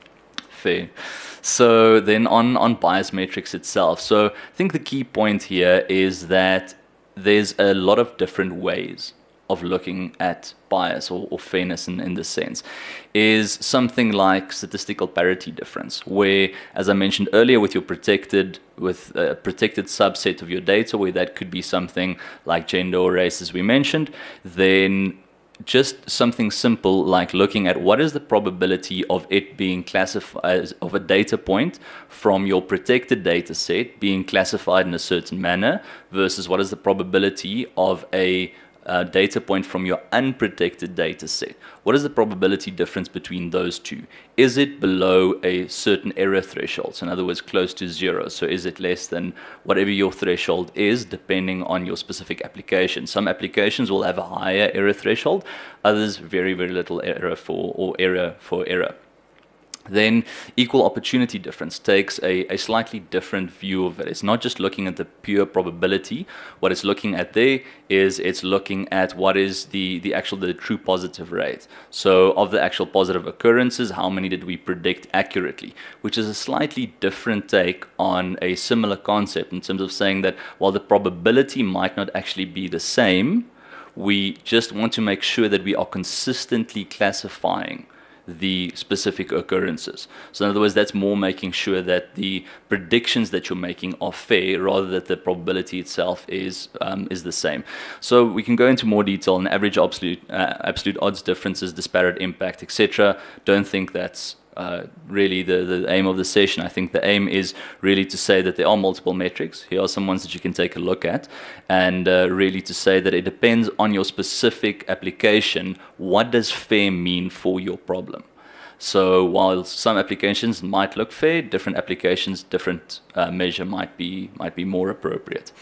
fair. So then on on bias matrix itself. So I think the key point here is that there's a lot of different ways of looking at bias or, or fairness in, in this sense. Is something like statistical parity difference, where, as I mentioned earlier, with your protected with a protected subset of your data, where that could be something like gender or race, as we mentioned, then just something simple like looking at what is the probability of it being classified of a data point from your protected data set being classified in a certain manner versus what is the probability of a Uh, data point from your unprotected data set. What is the probability difference between those two? Is it below a certain error threshold? So in other words, close to zero. So is it less than whatever your threshold is, depending on your specific application? Some applications will have a higher error threshold, others very, very little error for, or error for error. Then equal opportunity difference takes a, a slightly different view of it. It's not just looking at the pure probability. What it's looking at there is it's looking at what is the, the actual, the true positive rate. So of the actual positive occurrences, how many did we predict accurately? Which is a slightly different take on a similar concept in terms of saying that while the probability might not actually be the same, we just want to make sure that we are consistently classifying the specific occurrences. So in other words, that's more making sure that the predictions that you're making are fair rather than the probability itself is um, is the same. So we can go into more detail on average, absolute, uh, absolute odds differences, disparate impact, et cetera. Don't think that's Uh, really the, the aim of the session. I think the aim is really to say that there are multiple metrics. Here are some ones that you can take a look at, and uh, really to say that it depends on your specific application. What does fair mean for your problem? So while some applications might look fair, different applications, different uh, measure might be might be more appropriate.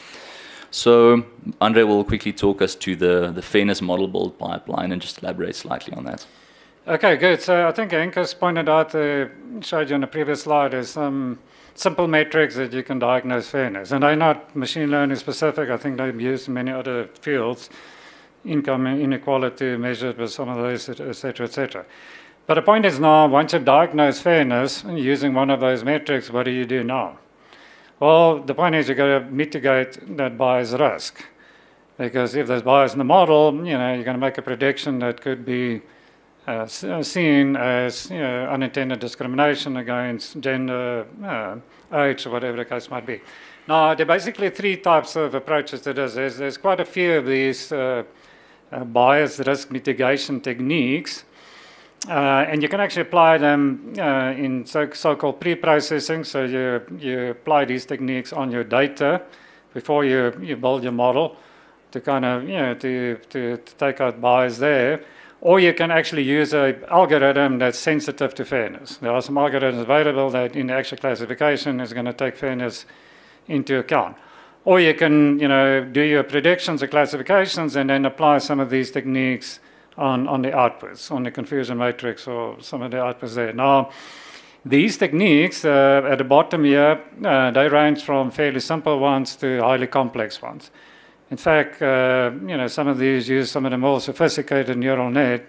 So Andre will quickly talk us to the, the fairness model build pipeline and just elaborate slightly on that. Okay, good. So I think Henkus pointed out, uh, showed you on the previous slide, is some simple metrics that you can diagnose fairness. And they're not machine learning specific. I think they've used in many other fields, income inequality measured with some of those, et cetera, et cetera. But the point is now, once you diagnose fairness using one of those metrics, what do you do now? Well, the point is you've got to mitigate that bias risk. Because if there's bias in the model, you know, you're going to make a prediction that could be Uh, seen as, you know, unintended discrimination against gender, uh, age, or whatever the case might be. Now, there are basically three types of approaches to this. There's, there's quite a few of these uh, uh, bias risk mitigation techniques. Uh, and you can actually apply them uh, in so, so-called pre-processing. So you, you apply these techniques on your data before you, you build your model to kind of, you know, to, to, to take out bias there. Or you can actually use an algorithm that's sensitive to fairness. There are some algorithms available that in the actual classification is going to take fairness into account. Or you can, you know, do your predictions or classifications and then apply some of these techniques on, on the outputs, on the confusion matrix or some of the outputs there. Now, these techniques uh, at the bottom here, uh, they range from fairly simple ones to highly complex ones. In fact, uh, you know, some of these use some of the more sophisticated neural net,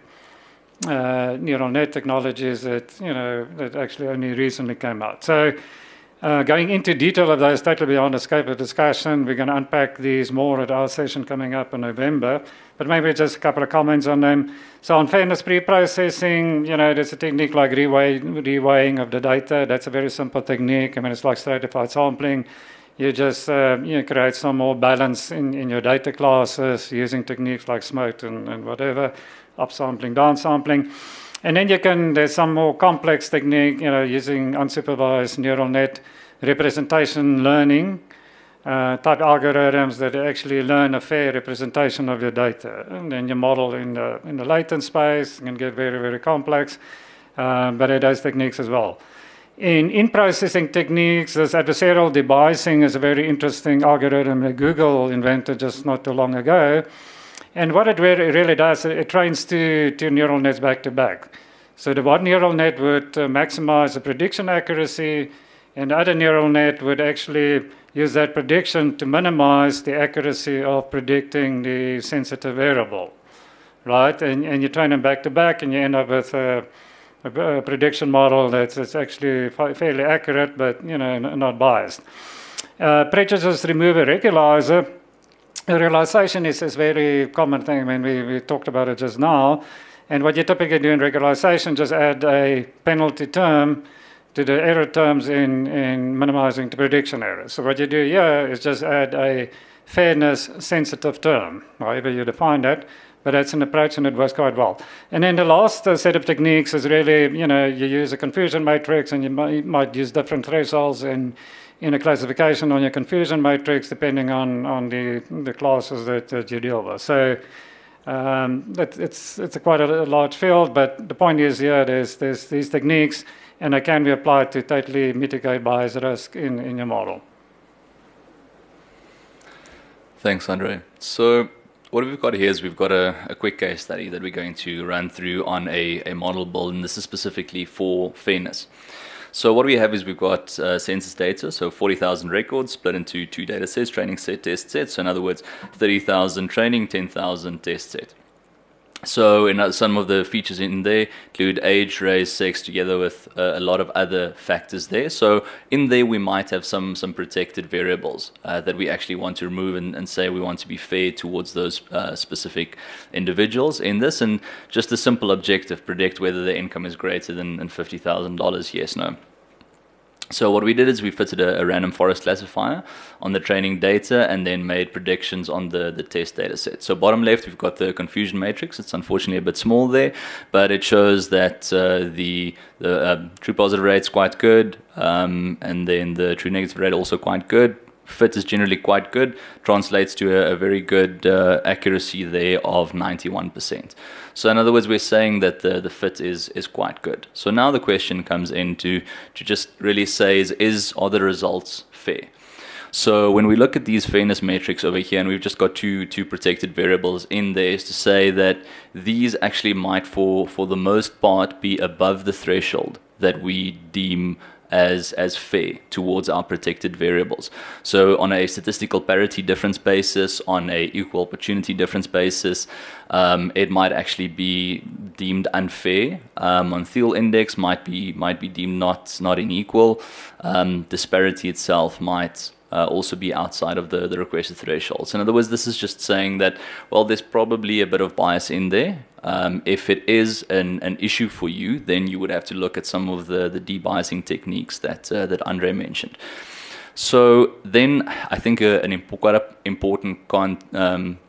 uh, neural net technologies that, you know, that actually only recently came out. So uh, going into detail of those totally beyond the scope of discussion, we're going to unpack these more at our session coming up in November, but maybe just a couple of comments on them. So on fairness pre-processing, you know, there's a technique like reweigh, reweighing of the data. That's a very simple technique. I mean, it's like stratified sampling. You just uh, you know, create some more balance in, in your data classes using techniques like SMOTE and, and whatever, upsampling, downsampling. And then you can, there's some more complex technique, you know, using unsupervised neural net representation learning uh, type algorithms that actually learn a fair representation of your data. And then you model in the, in the latent space, it can get very, very complex, uh, but it has techniques as well. In in-processing techniques, this adversarial debiasing is a very interesting algorithm that Google invented just not too long ago. And what it really, really does, it trains two, two neural nets back-to-back. So the one neural net would uh, maximize the prediction accuracy, and the other neural net would actually use that prediction to minimize the accuracy of predicting the sensitive variable, right? And, and you train them back-to-back, and you end up with uh, a, a prediction model that's, that's actually fairly accurate, but, you know, not biased. Uh, prejudice remover regularizer. Regularization is a very common thing. I mean, we, we talked about it just now. And what you typically do in regularization, just add a penalty term to the error terms in, in minimizing the prediction errors. So what you do here is just add a fairness-sensitive term, however you define that. But that's an approach, and it works quite well. And then the last uh, set of techniques is really, you know, you use a confusion matrix, and you might, might use different thresholds in in a classification on your confusion matrix, depending on, on the, the classes that, that you deal with. So um, it, it's, it's a quite a, a large field, but the point is here, there's, there's these techniques, and they can be applied to totally mitigate bias risk in, in your model. Thanks, Andre. So what we've got here is we've got a, a quick case study that we're going to run through on a, a model build, and this is specifically for fairness. So what we have is we've got uh, census data, so forty thousand records split into two data sets, training set, test set. So in other words, thirty thousand training, ten thousand test set. So in some of the features in there include age, race, sex, together with uh, a lot of other factors there. So in there we might have some some protected variables uh, that we actually want to remove and, and say we want to be fair towards those uh, specific individuals in this. And just a simple objective, predict whether their income is greater than, than fifty thousand dollars, yes, no. So what we did is we fitted a, a random forest classifier on the training data and then made predictions on the, the test data set. So bottom left, we've got the confusion matrix. It's unfortunately a bit small there, but it shows that uh, the, the uh, true positive rate's quite good, um, and then the true negative rate also quite good. Fit is generally quite good, translates to a, a very good uh, accuracy there of ninety-one percent. So in other words, we're saying that the, the fit is, is quite good. So now the question comes in to, to just really say is, is, are the results fair? So when we look at these fairness metrics over here, and we've just got two, two protected variables in there, is to say that these actually might, for, for the most part, be above the threshold that we deem as as fair towards our protected variables. So on a statistical parity difference basis, on a equal opportunity difference basis, um, it might actually be deemed unfair. Um, on Thiel index might be might be deemed not not unequal. Um, disparity itself might Uh, also be outside of the, the requested thresholds. In other words, this is just saying that, well, there's probably a bit of bias in there. Um, if it is an, an issue for you, then you would have to look at some of the, the debiasing techniques that, uh, that Andre mentioned. So then I think uh, an imp quite an important con um,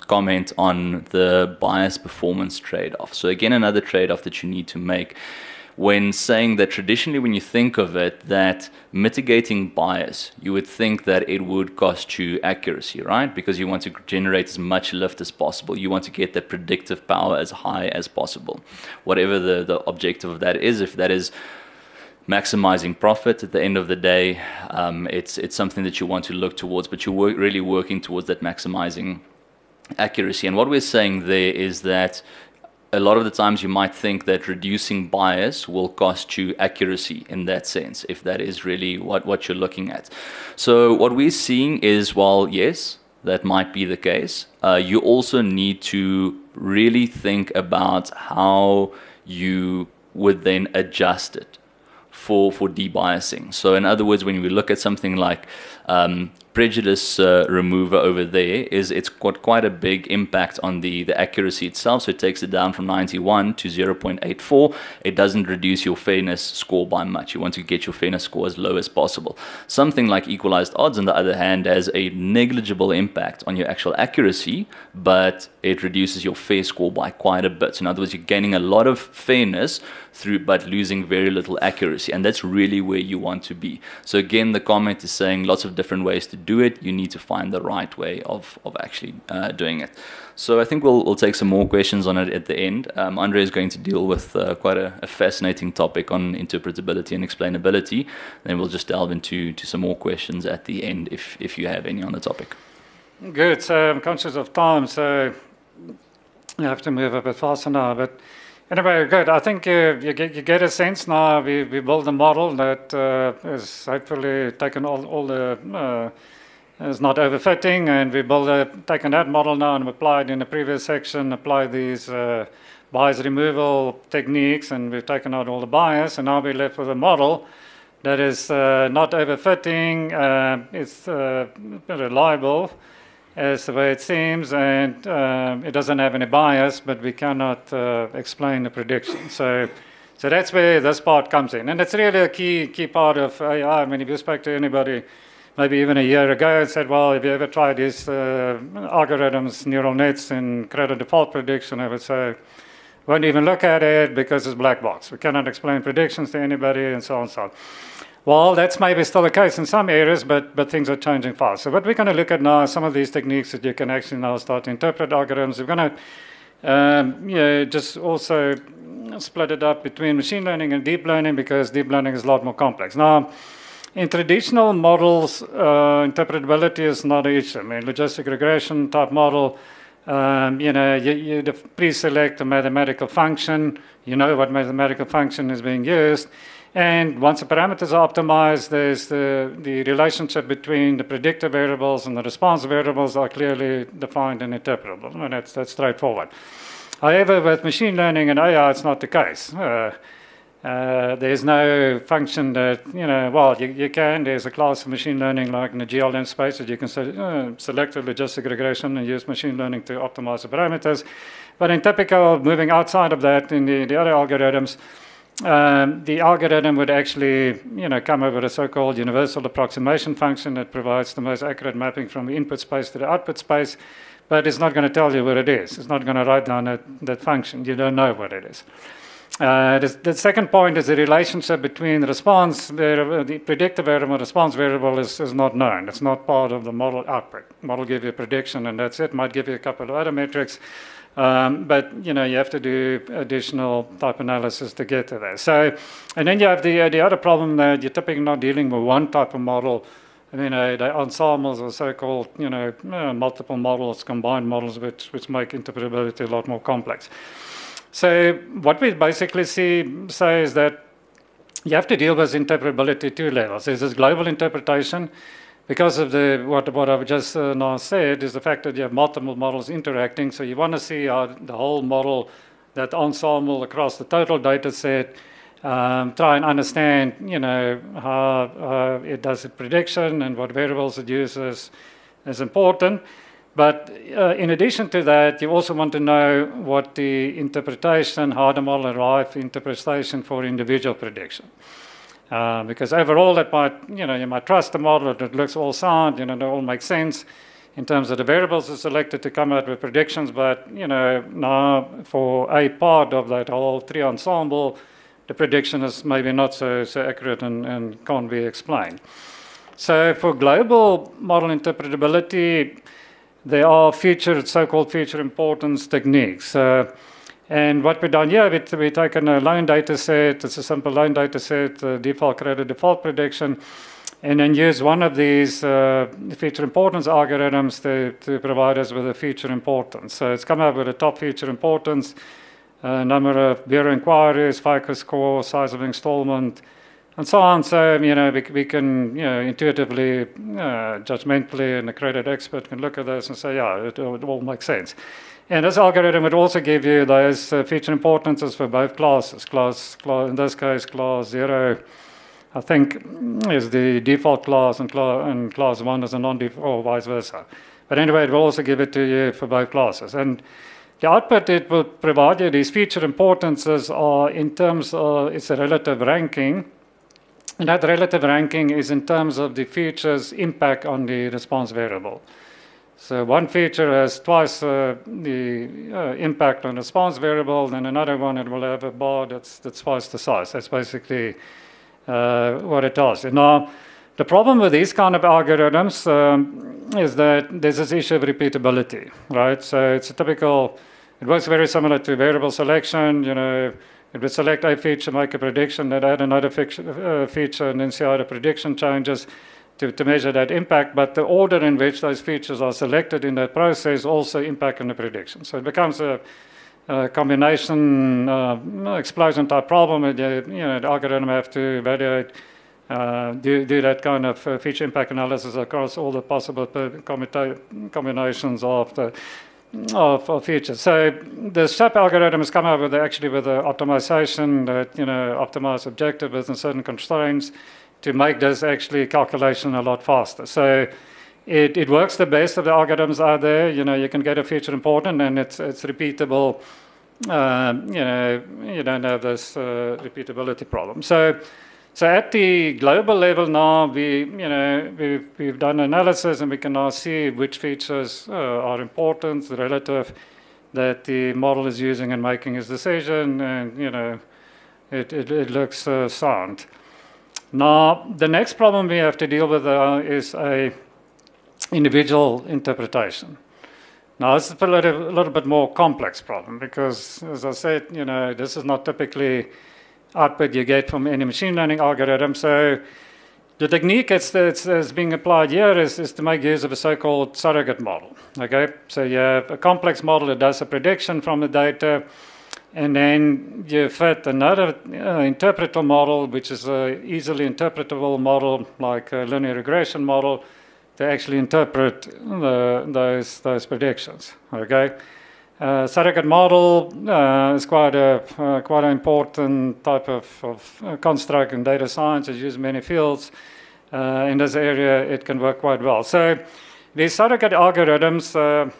comment on the bias performance trade-off. So again, another trade-off that you need to make when saying that traditionally when you think of it, that mitigating bias, you would think that it would cost you accuracy, right? Because you want to generate as much lift as possible. You want to get that predictive power as high as possible. Whatever the, the objective of that is, if that is maximizing profit at the end of the day, um, it's, it's something that you want to look towards, but you're work, really working towards that maximizing accuracy. And what we're saying there is that a lot of the times you might think that reducing bias will cost you accuracy in that sense, if that is really what, what you're looking at. So what we're seeing is, while yes, that might be the case, uh, you also need to really think about how you would then adjust it for, for debiasing. So in other words, when we look at something like um, prejudice uh, remover over there, is it's got quite a big impact on the, the accuracy itself. So it takes it down from ninety-one to zero point eight four. It doesn't reduce your fairness score by much. You want to get your fairness score as low as possible. Something like equalized odds, on the other hand, has a negligible impact on your actual accuracy, but it reduces your fair score by quite a bit. So in other words, you're gaining a lot of fairness through, but losing very little accuracy. And that's really where you want to be. So again, the comment is saying lots of different ways to do it. You need to find the right way of, of actually uh, doing it. So I think we'll, we'll take some more questions on it at the end. Um, Andre is going to deal with uh, quite a, a fascinating topic on interpretability and explainability. Then we'll just delve into to some more questions at the end if, if you have any on the topic. Good. So I'm conscious of time, so you have to move a bit faster now. But anyway, good. I think you, you, get, you get a sense now. We, we build a model that uh, has hopefully taken all, all the... Uh, is not overfitting, and we build a, taken that model now and applied in the previous section, applied these uh, bias removal techniques, and we've taken out all the bias, and now we're left with a model that is uh, not overfitting, uh, it's uh, reliable as the way it seems, and uh, it doesn't have any bias, but we cannot uh, explain the prediction. So, so that's where this part comes in, and it's really a key key part of A I. I mean, if you spoke to anybody maybe even a year ago and said, well, have you ever tried these uh, algorithms, neural nets, in credit default prediction? I would say, won't even look at it because it's black box. We cannot explain predictions to anybody, and so on and so on. Well, that's maybe still the case in some areas, but, but things are changing fast. So what we're going to look at now are some of these techniques that you can actually now start to interpret algorithms. We're going to um, you know, just also split it up between machine learning and deep learning, because deep learning is a lot more complex. Now, in traditional models, uh, interpretability is not an issue. I mean, logistic regression type model, um, you know, you, you pre-select a mathematical function, you know what mathematical function is being used, and once the parameters are optimized, there's the, the relationship between the predictor variables and the response variables are clearly defined and interpretable. I mean, that's, that's straightforward. However, with machine learning and A I, it's not the case. Uh, Uh, there's no function that, you know, well, you, you can. There's a class of machine learning like in the G L M space that you can se uh, select a logistic regression and use machine learning to optimize the parameters. But in typical, moving outside of that, in the, the other algorithms, um, the algorithm would actually, you know, come up with a so-called universal approximation function that provides the most accurate mapping from the input space to the output space, but it's not going to tell you what it is. It's not going to write down that, that function. You don't know what it is. Uh, the, the second point is the relationship between the response variable, the predictor variable, response variable is, is not known. It's not part of the model output. Model gives you a prediction, and that's it. Might give you a couple of other metrics, um, but you know you have to do additional type analysis to get to that. So, and then you have the uh, the other problem that you're typically not dealing with one type of model. I mean, uh, the ensembles are so-called, you know, uh, multiple models, combined models, which which make interpretability a lot more complex. So what we basically see say is that you have to deal with interpretability at two levels. There's this global interpretation, because of the what what I've just uh, now said is the fact that you have multiple models interacting. So you want to see how the whole model, that ensemble across the total data set, um, try and understand, you know, how uh, it does its prediction and what variables it uses is important. But uh, in addition to that, you also want to know what the interpretation, how the model arrived interpretation for individual prediction. Uh, because overall, that might, you know, you might trust the model, it looks all sound, you know, it all makes sense. in terms of the variables are selected to come out with predictions, but, you know, now for a part of that whole tree ensemble, the prediction is maybe not so, so accurate and, and can't be explained. So for global model interpretability, there are featured, so-called feature importance techniques. Uh, and what we've done here, we, we've taken a lone data set, it's a simple lone data set, uh, default credit default prediction, and then use one of these uh, feature importance algorithms to, to provide us with a feature importance. So it's come up with a top feature importance, uh, number of bureau inquiries, FICO score, size of installment, and so on. So, you know, we, we can, you know, intuitively, uh, judgmentally, and a credit expert can look at this and say, yeah, it, it all makes sense. And this algorithm would also give you those uh, feature importances for both classes. Class, class, in this case, class zero, I think, is the default class, and, cla and class one is a non-default, or vice versa. But anyway, it will also give it to you for both classes. And the output it will provide you, these feature importances are in terms of, it's a relative ranking. And that relative ranking is in terms of the feature's impact on the response variable. So one feature has twice uh, the uh, impact on the response variable, then another one it will have a bar that's, that's twice the size. That's basically uh, what it does. And now, the problem with these kind of algorithms um, is that there's this issue of repeatability, right? So it's a typical, it works very similar to variable selection, you know. It would select a feature, make a prediction, then add another feature, uh, feature and then see how the prediction changes to, to measure that impact. But the order in which those features are selected in that process also impact on the prediction. So it becomes a, a combination uh, explosion type problem. And, you know, the algorithm have to evaluate, uh, do, do that kind of uh, feature impact analysis across all the possible combinations of the Of, of features. So the S A P algorithm has come up with actually with an optimization that, you know, optimize objective within certain constraints to make this actually calculation a lot faster. So it, it works the best of the algorithms out there. You know, you can get a feature important and it's it's repeatable. Um, you know, you don't have this uh, repeatability problem. So. So at the global level now, we, you know, we've, we've done analysis and we can now see which features uh, are important, the relative that the model is using in making its decision, and, you know, it, it, it looks uh, sound. Now, the next problem we have to deal with uh, is a individual interpretation. Now, this is a little, a little bit more complex problem because, as I said, you know, this is not typically output you get from any machine learning algorithm. So the technique that's, that's, that's being applied here is, is to make use of a so-called surrogate model. Okay, so you have a complex model that does a prediction from the data, and then you fit another uh, interpretable model, which is an easily interpretable model, like a linear regression model, to actually interpret the, those, those predictions. Okay. Uh, surrogate model uh, is quite a uh, quite an important type of, of uh, construct in data science. It's used in many fields. Uh, in this area, it can work quite well. So these surrogate algorithms, uh,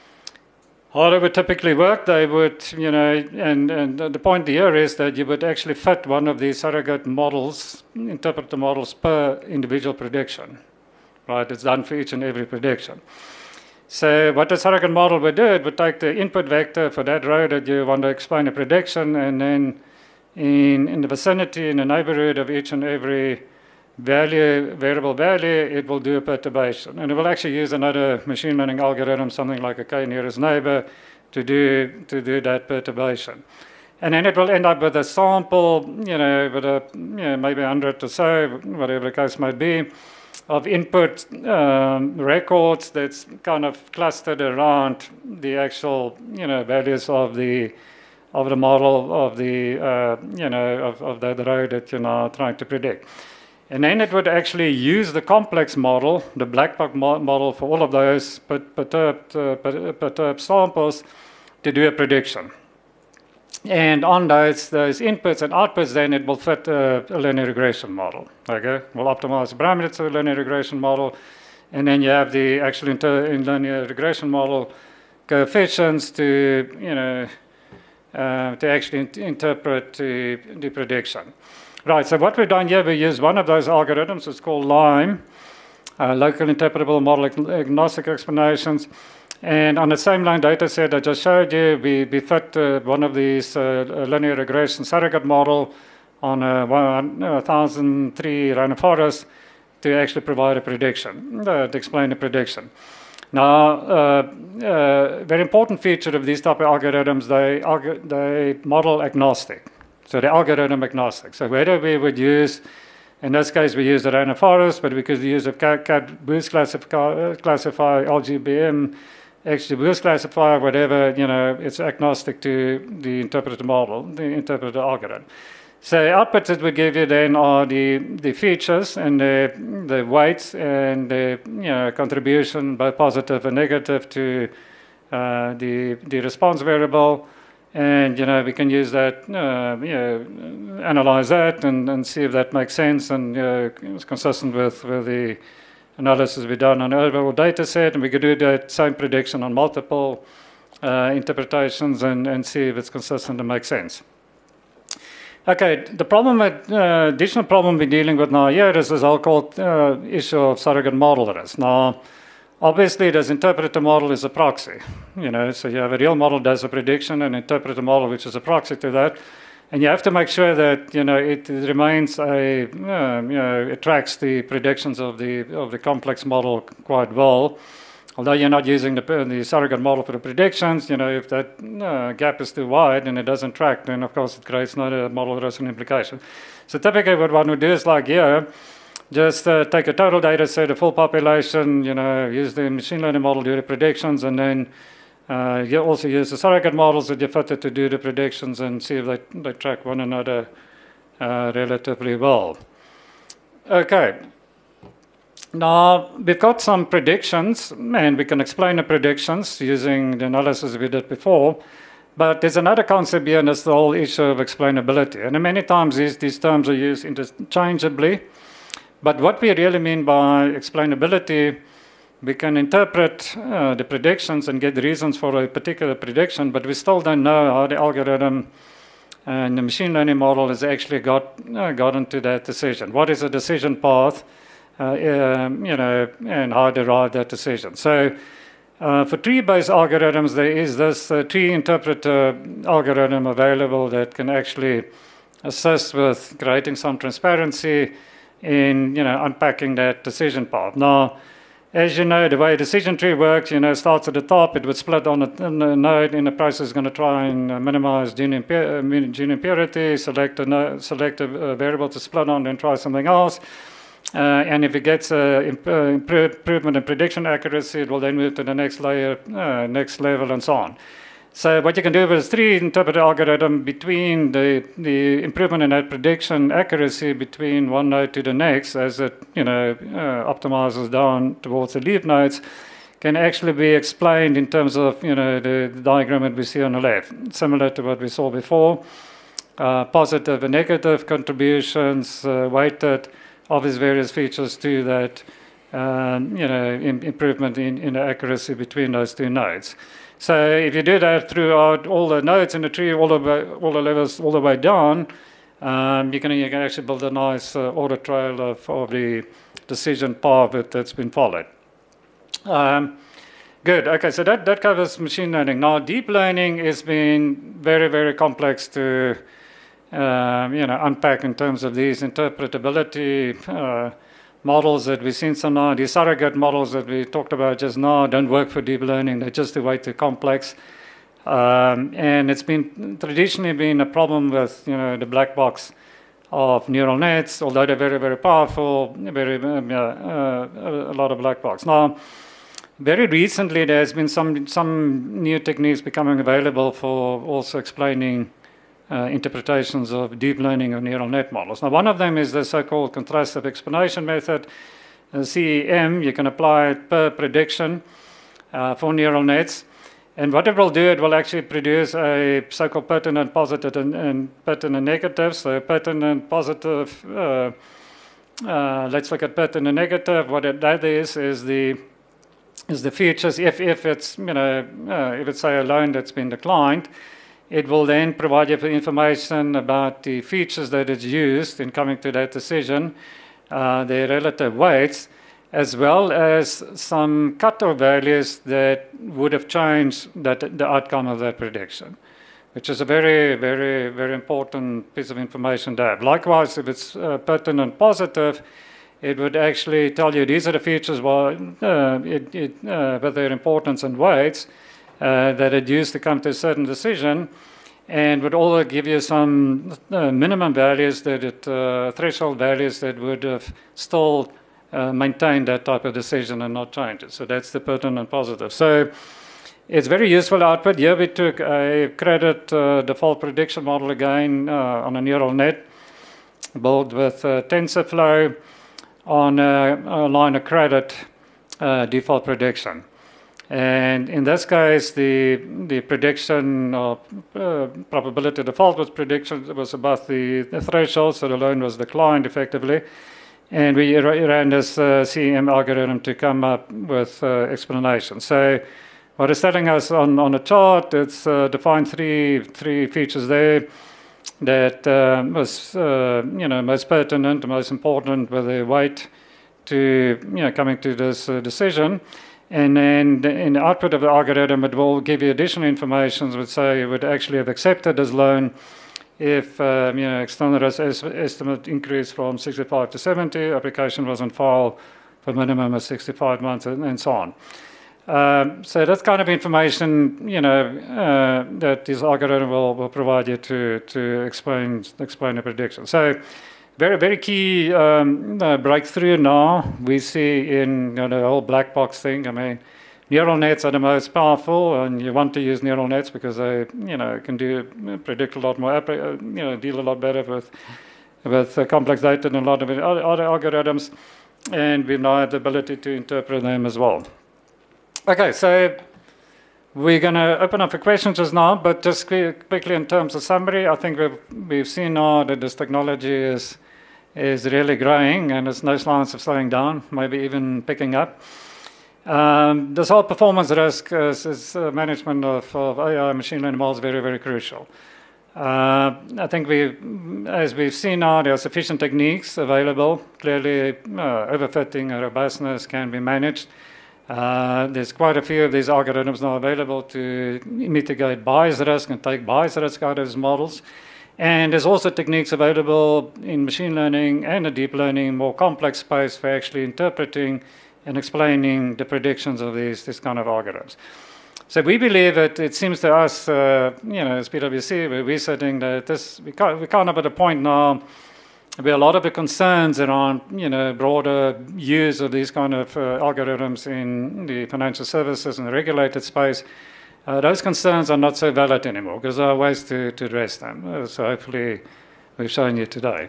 how they would typically work, they would, you know, and, and the point here is that you would actually fit one of these surrogate models, interpret the models per individual prediction, right? It's done for each and every prediction. So what the surrogate model would do, it would take the input vector for that row that you want to explain a prediction, and then in, in the vicinity, in the neighborhood of each and every value, variable value, it will do a perturbation. And it will actually use another machine learning algorithm, something like a k-nearest neighbor, to do, to do that perturbation. And then it will end up with a sample, you know, with a, you know, maybe one hundred or so, whatever the case might be, of input um, records that's kind of clustered around the actual, you know, values of the of the model of the, uh, you know, of, of the, the row that you're now trying to predict. And then it would actually use the complex model, the black box mo model for all of those perturbed, uh, perturbed samples to do a prediction. And on those, those inputs and outputs, then it will fit uh, a linear regression model. Okay, we'll optimize the parameters of the linear regression model, and then you have the actual inter in linear regression model coefficients to, you know, uh, to actually in interpret the, the prediction. Right. So what we've done here, we use one of those algorithms. It's called LIME. uh, local interpretable model agnostic explanations. And on the same line data set I just showed you, we, we fit uh, one of these uh, linear regression surrogate model on a one thousand three random forest to actually provide a prediction, uh, to explain a prediction. Now, uh, uh, very important feature of these type of algorithms, they, they model agnostic. So they're algorithm agnostic. So whether we would use, in this case we use the random forest, but we could use a cat boost classifier, classify L G B M, X G boost classifier, whatever, you know, it's agnostic to the interpreted model, the interpreted algorithm. So outputs that we give you then are the, the features and the, the weights and the, you know, contribution, both positive and negative, to uh, the, the response variable. And, you know, we can use that, uh, you know, analyze that and, and see if that makes sense and uh, it's consistent with, with the analysis we've done on the overall data set. And we could do that same prediction on multiple uh, interpretations and, and see if it's consistent and makes sense. Okay, the problem, with, uh, additional problem we're dealing with now here is this whole called uh, issue of surrogate model risk. Now, obviously, this interpreter model is a proxy, you know, so you have a real model does a prediction, and interpreter model which is a proxy to that, and you have to make sure that, you know, it, it remains a, um, you know, it tracks the predictions of the of the complex model quite well. Although you're not using the, the surrogate model for the predictions, you know, if that uh, gap is too wide and it doesn't track, then of course it creates not a model risk and implication. So typically what one would do is like here, just uh, take a total data set, a full population, you know, use the machine learning model, do the predictions, and then uh, you also use the surrogate models that you fit it to do the predictions and see if they, they track one another uh, relatively well. Okay. Now, we've got some predictions, and we can explain the predictions using the analysis we did before, but there's another concept here, and that's the whole issue of explainability. And many times these, these terms are used interchangeably, but what we really mean by explainability, we can interpret uh, the predictions and get the reasons for a particular prediction, but we still don't know how the algorithm and the machine learning model has actually got, uh, gotten to that decision. What is the decision path? Uh, um, you know, and how to derive that decision. So uh, for tree-based algorithms, there is this uh, tree interpreter algorithm available that can actually assist with creating some transparency in, you know, unpacking that decision path. Now, as you know, the way a decision tree works, you know, starts at the top, it would split on a, on a node in the process, is going to try and uh, minimize gene, impur uh, gene impurity, select a, no select a uh, variable to split on, then try something else. Uh, and if it gets uh, imp uh, improvement in prediction accuracy, it will then move to the next layer, uh, next level, and so on. So what you can do with this three interpreter algorithm between the, the improvement in that prediction accuracy between one node to the next, as it, you know, uh, optimizes down towards the leaf nodes, can actually be explained in terms of, you know, the, the diagram that we see on the left, similar to what we saw before. Uh, positive and negative contributions, uh, weighted of these various features to that, um, you know, in, improvement in, in the accuracy between those two nodes. So if you do that throughout all the nodes in the tree, all the way, all the levels, all the way down, um, you can you can actually build a nice uh, audit trail of, of the decision path that, that's been followed. Um, good. Okay, so that that covers machine learning. Now, deep learning has been very very complex to Um, you know, unpack in terms of these interpretability uh, models that we've seen some now. These surrogate models that we talked about just now don't work for deep learning. They're just way too complex. Um, and it's been traditionally been a problem with, you know, the black box of neural nets, although they're very, very powerful, very, um, yeah, uh, a lot of black box. Now, very recently, there's been some, some new techniques becoming available for also explaining Uh, interpretations of deep learning of neural net models. Now, one of them is the so-called contrastive explanation method, uh, C E M. You can apply it per prediction uh, for neural nets. And what it will do, it will actually produce a so-called pertinent positive and, and pertinent negative. So pertinent positive, uh, uh, let's look at pertinent negative. What it, that is, is the is the features, if, if it's, you know, uh, if it's, say, a loan that's been declined, it will then provide you with information about the features that it's used in coming to that decision, uh, their relative weights, as well as some cutoff values that would have changed that, the outcome of that prediction, which is a very, very, very important piece of information to have. Likewise, if it's uh, pertinent positive, it would actually tell you these are the features well, uh, it, it, uh, with their importance and weights uh, that it used to come to a certain decision, and would also give you some uh, minimum values, that it, uh, threshold values that would have still uh, maintained that type of decision and not change it. So that's the pertinent positive. So it's very useful output. Here we took a credit uh, default prediction model again uh, on a neural net, built with uh, TensorFlow on a, a line of credit uh, default prediction. And in this case, the the prediction of uh, probability default was prediction was above the, the threshold, so the loan was declined effectively. And we ran this uh, C E M algorithm to come up with uh, explanations. So what it's telling us on, on the chart, it's uh, defined three three features there that uh, was uh, you know most pertinent, most important with the weight to you know coming to this uh, decision. And then in the output of the algorithm, it will give you additional information. Would say you would actually have accepted this loan if um, you know external risk es estimate increased from sixty-five to seventy, application was on file for a minimum of sixty-five months, and, and so on. Um, so that's kind of information you know uh, that this algorithm will, will provide you to to explain explain the prediction. So. Very, very key um, uh, breakthrough now we see in you know, the whole black box thing. I mean, neural nets are the most powerful, and you want to use neural nets because they, you know, can do predict a lot more, uh, you know, deal a lot better with with uh, complex data than a lot of other, other algorithms, and we now have the ability to interpret them as well. Okay, so we're going to open up for questions just now, but just quickly in terms of summary, I think we've we've seen now that this technology is. is really growing, and there's no signs of slowing down, maybe even picking up. Um, this whole performance risk is, is uh, management of, of A I machine learning models very, very crucial. Uh, I think we, as we've seen now, there are sufficient techniques available. Clearly, uh, overfitting and robustness can be managed. Uh, there's quite a few of these algorithms now available to mitigate bias risk and take bias risk out of these models. And there's also techniques available in machine learning and in deep learning, more complex space for actually interpreting and explaining the predictions of these, these kind of algorithms. So we believe that it seems to us, uh, you know, as P W C, we're researching that this, we can't, we can't up at a point now where a lot of the concerns around, you know, broader use of these kind of uh, algorithms in the financial services and the regulated space, Uh, those concerns are not so valid anymore because there are ways to, to address them. Uh, so hopefully we've shown you today.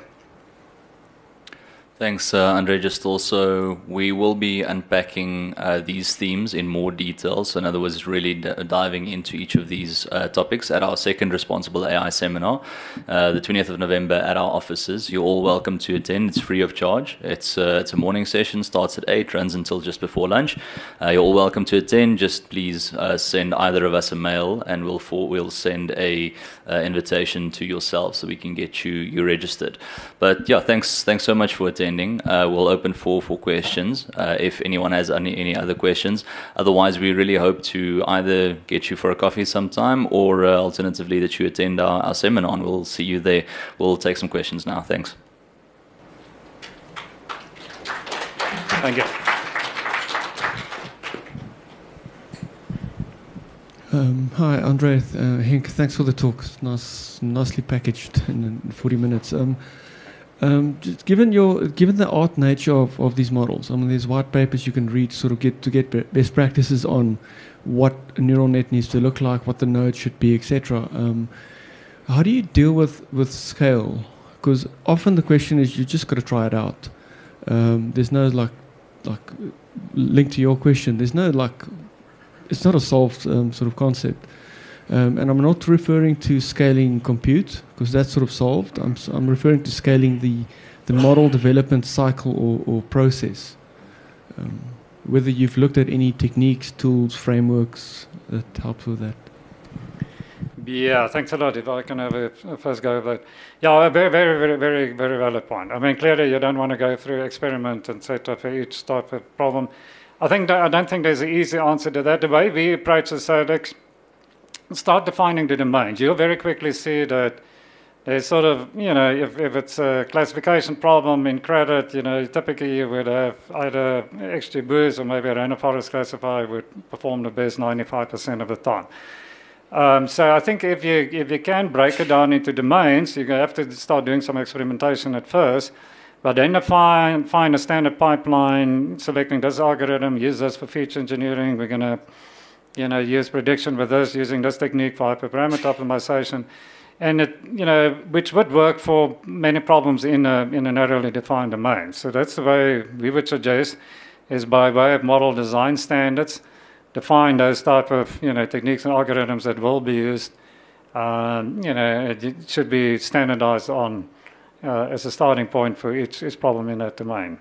Thanks, uh, Andre. Just also, we will be unpacking uh, these themes in more detail. So in other words, really d diving into each of these uh, topics at our second Responsible A I seminar, uh, the twentieth of November at our offices. You're all welcome to attend. It's free of charge. It's, uh, it's a morning session, starts at eight, runs until just before lunch. Uh, you're all welcome to attend. Just please uh, send either of us a mail, and we'll, for, we'll send a uh, invitation to yourself so we can get you, you registered. But yeah, thanks, thanks so much for attending. Uh, we'll open for, for questions uh, if anyone has any, any other questions. Otherwise, we really hope to either get you for a coffee sometime or uh, alternatively that you attend our, our seminar, and we'll see you there. We'll take some questions now. Thanks. Thank you. Um, hi, Andre, uh, Henk, thanks for the talk. It's nice, nicely packaged in forty minutes. Um, Um, just given your, given the art nature of, of these models, I mean, there's white papers you can read, sort of get to get best practices on what a neural net needs to look like, what the node should be, et cetera. Um, how do you deal with with scale? Because often the question is, you just got to try it out. Um, there's no like like link to your question. There's no like, it's not a solved um, sort of concept. Um, and I'm not referring to scaling compute, because that's sort of solved. I'm, I'm referring to scaling the, the model development cycle or, or process. Um, whether you've looked at any techniques, tools, frameworks that help with that. Yeah, thanks a lot. If I can have a, a first go of that. Yeah, a very, very, very, very, very valid point. I mean, clearly you don't want to go through experiment and set up for each type of problem. I think that, I don't think there's an easy answer to that. The way we approach is so let's start defining the domains. You'll very quickly see that there's sort of, you know, if, if it's a classification problem in credit, you know, typically you would have either X G Booz or maybe a rainforest classifier would perform the best ninety-five percent of the time. Um, so I think if you if you can break it down into domains, you have to start doing some experimentation at first, but then define find a standard pipeline, selecting this algorithm, use this for feature engineering. We're going to, you know, use prediction with this, using this technique for hyperparameter optimization, and it, you know, which would work for many problems in a in a narrowly defined domain. So that's the way we would suggest, is by way of model design standards, define those type of, you know, techniques and algorithms that will be used. Um, you know, it should be standardized on uh, as a starting point for each, each problem in that domain.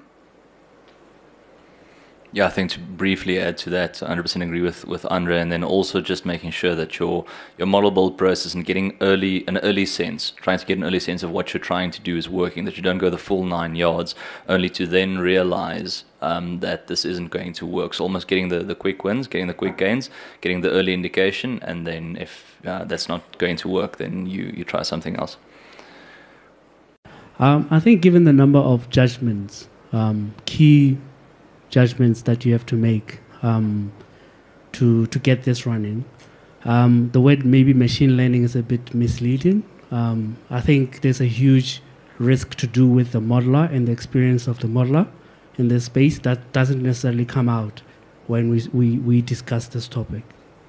Yeah, I think to briefly add to that, I one hundred percent agree with, with Andre, and then also just making sure that your your model build process and getting early an early sense, trying to get an early sense of what you're trying to do is working, that you don't go the full nine yards, only to then realize um, that this isn't going to work. So almost getting the, the quick wins, getting the quick gains, getting the early indication, and then if uh, that's not going to work, then you, you try something else. Um, I think given the number of judgments, um, key judgments that you have to make um, to to get this running. Um, the word maybe machine learning is a bit misleading. Um, I think there's a huge risk to do with the modeler and the experience of the modeler in this space that doesn't necessarily come out when we we, we discuss this topic.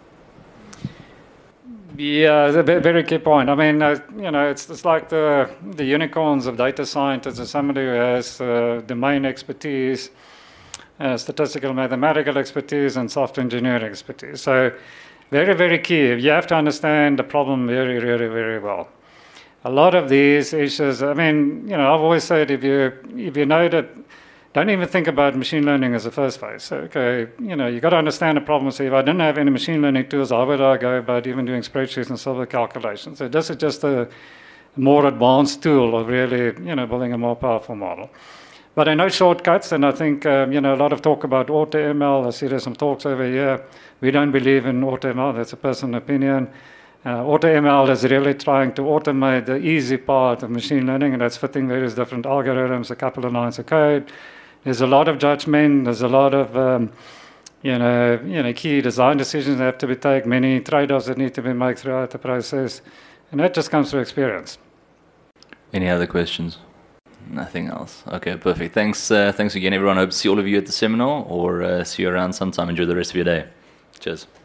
Yeah, it's a very key point. I mean, uh, you know, it's, it's like the, the unicorns of data scientists, as somebody who has uh, domain expertise, Uh, statistical mathematical expertise and software engineering expertise. So very, very key. You have to understand the problem very, really, very well. A lot of these issues, I mean, you know, I've always said if you if you know that, don't even think about machine learning as a first phase. So, okay, you know, you got to understand the problem. So if I didn't have any machine learning tools, how would I go about even doing spreadsheets and silver calculations? So this is just a more advanced tool of really, you know, building a more powerful model. But there are no shortcuts, and I think, um, you know, a lot of talk about AutoML. I see there's some talks over here. We don't believe in AutoML. That's a personal opinion. Uh, AutoML is really trying to automate the easy part of machine learning, and that's fitting various different algorithms, a couple of lines of code. There's a lot of judgment. There's a lot of, um, you know, you know, key design decisions that have to be taken, many trade-offs that need to be made throughout the process, and that just comes through experience. Any other questions? Nothing else. Okay, perfect. Thanks, uh, thanks again, everyone. I hope to see all of you at the seminar or uh, see you around sometime. Enjoy the rest of your day. Cheers.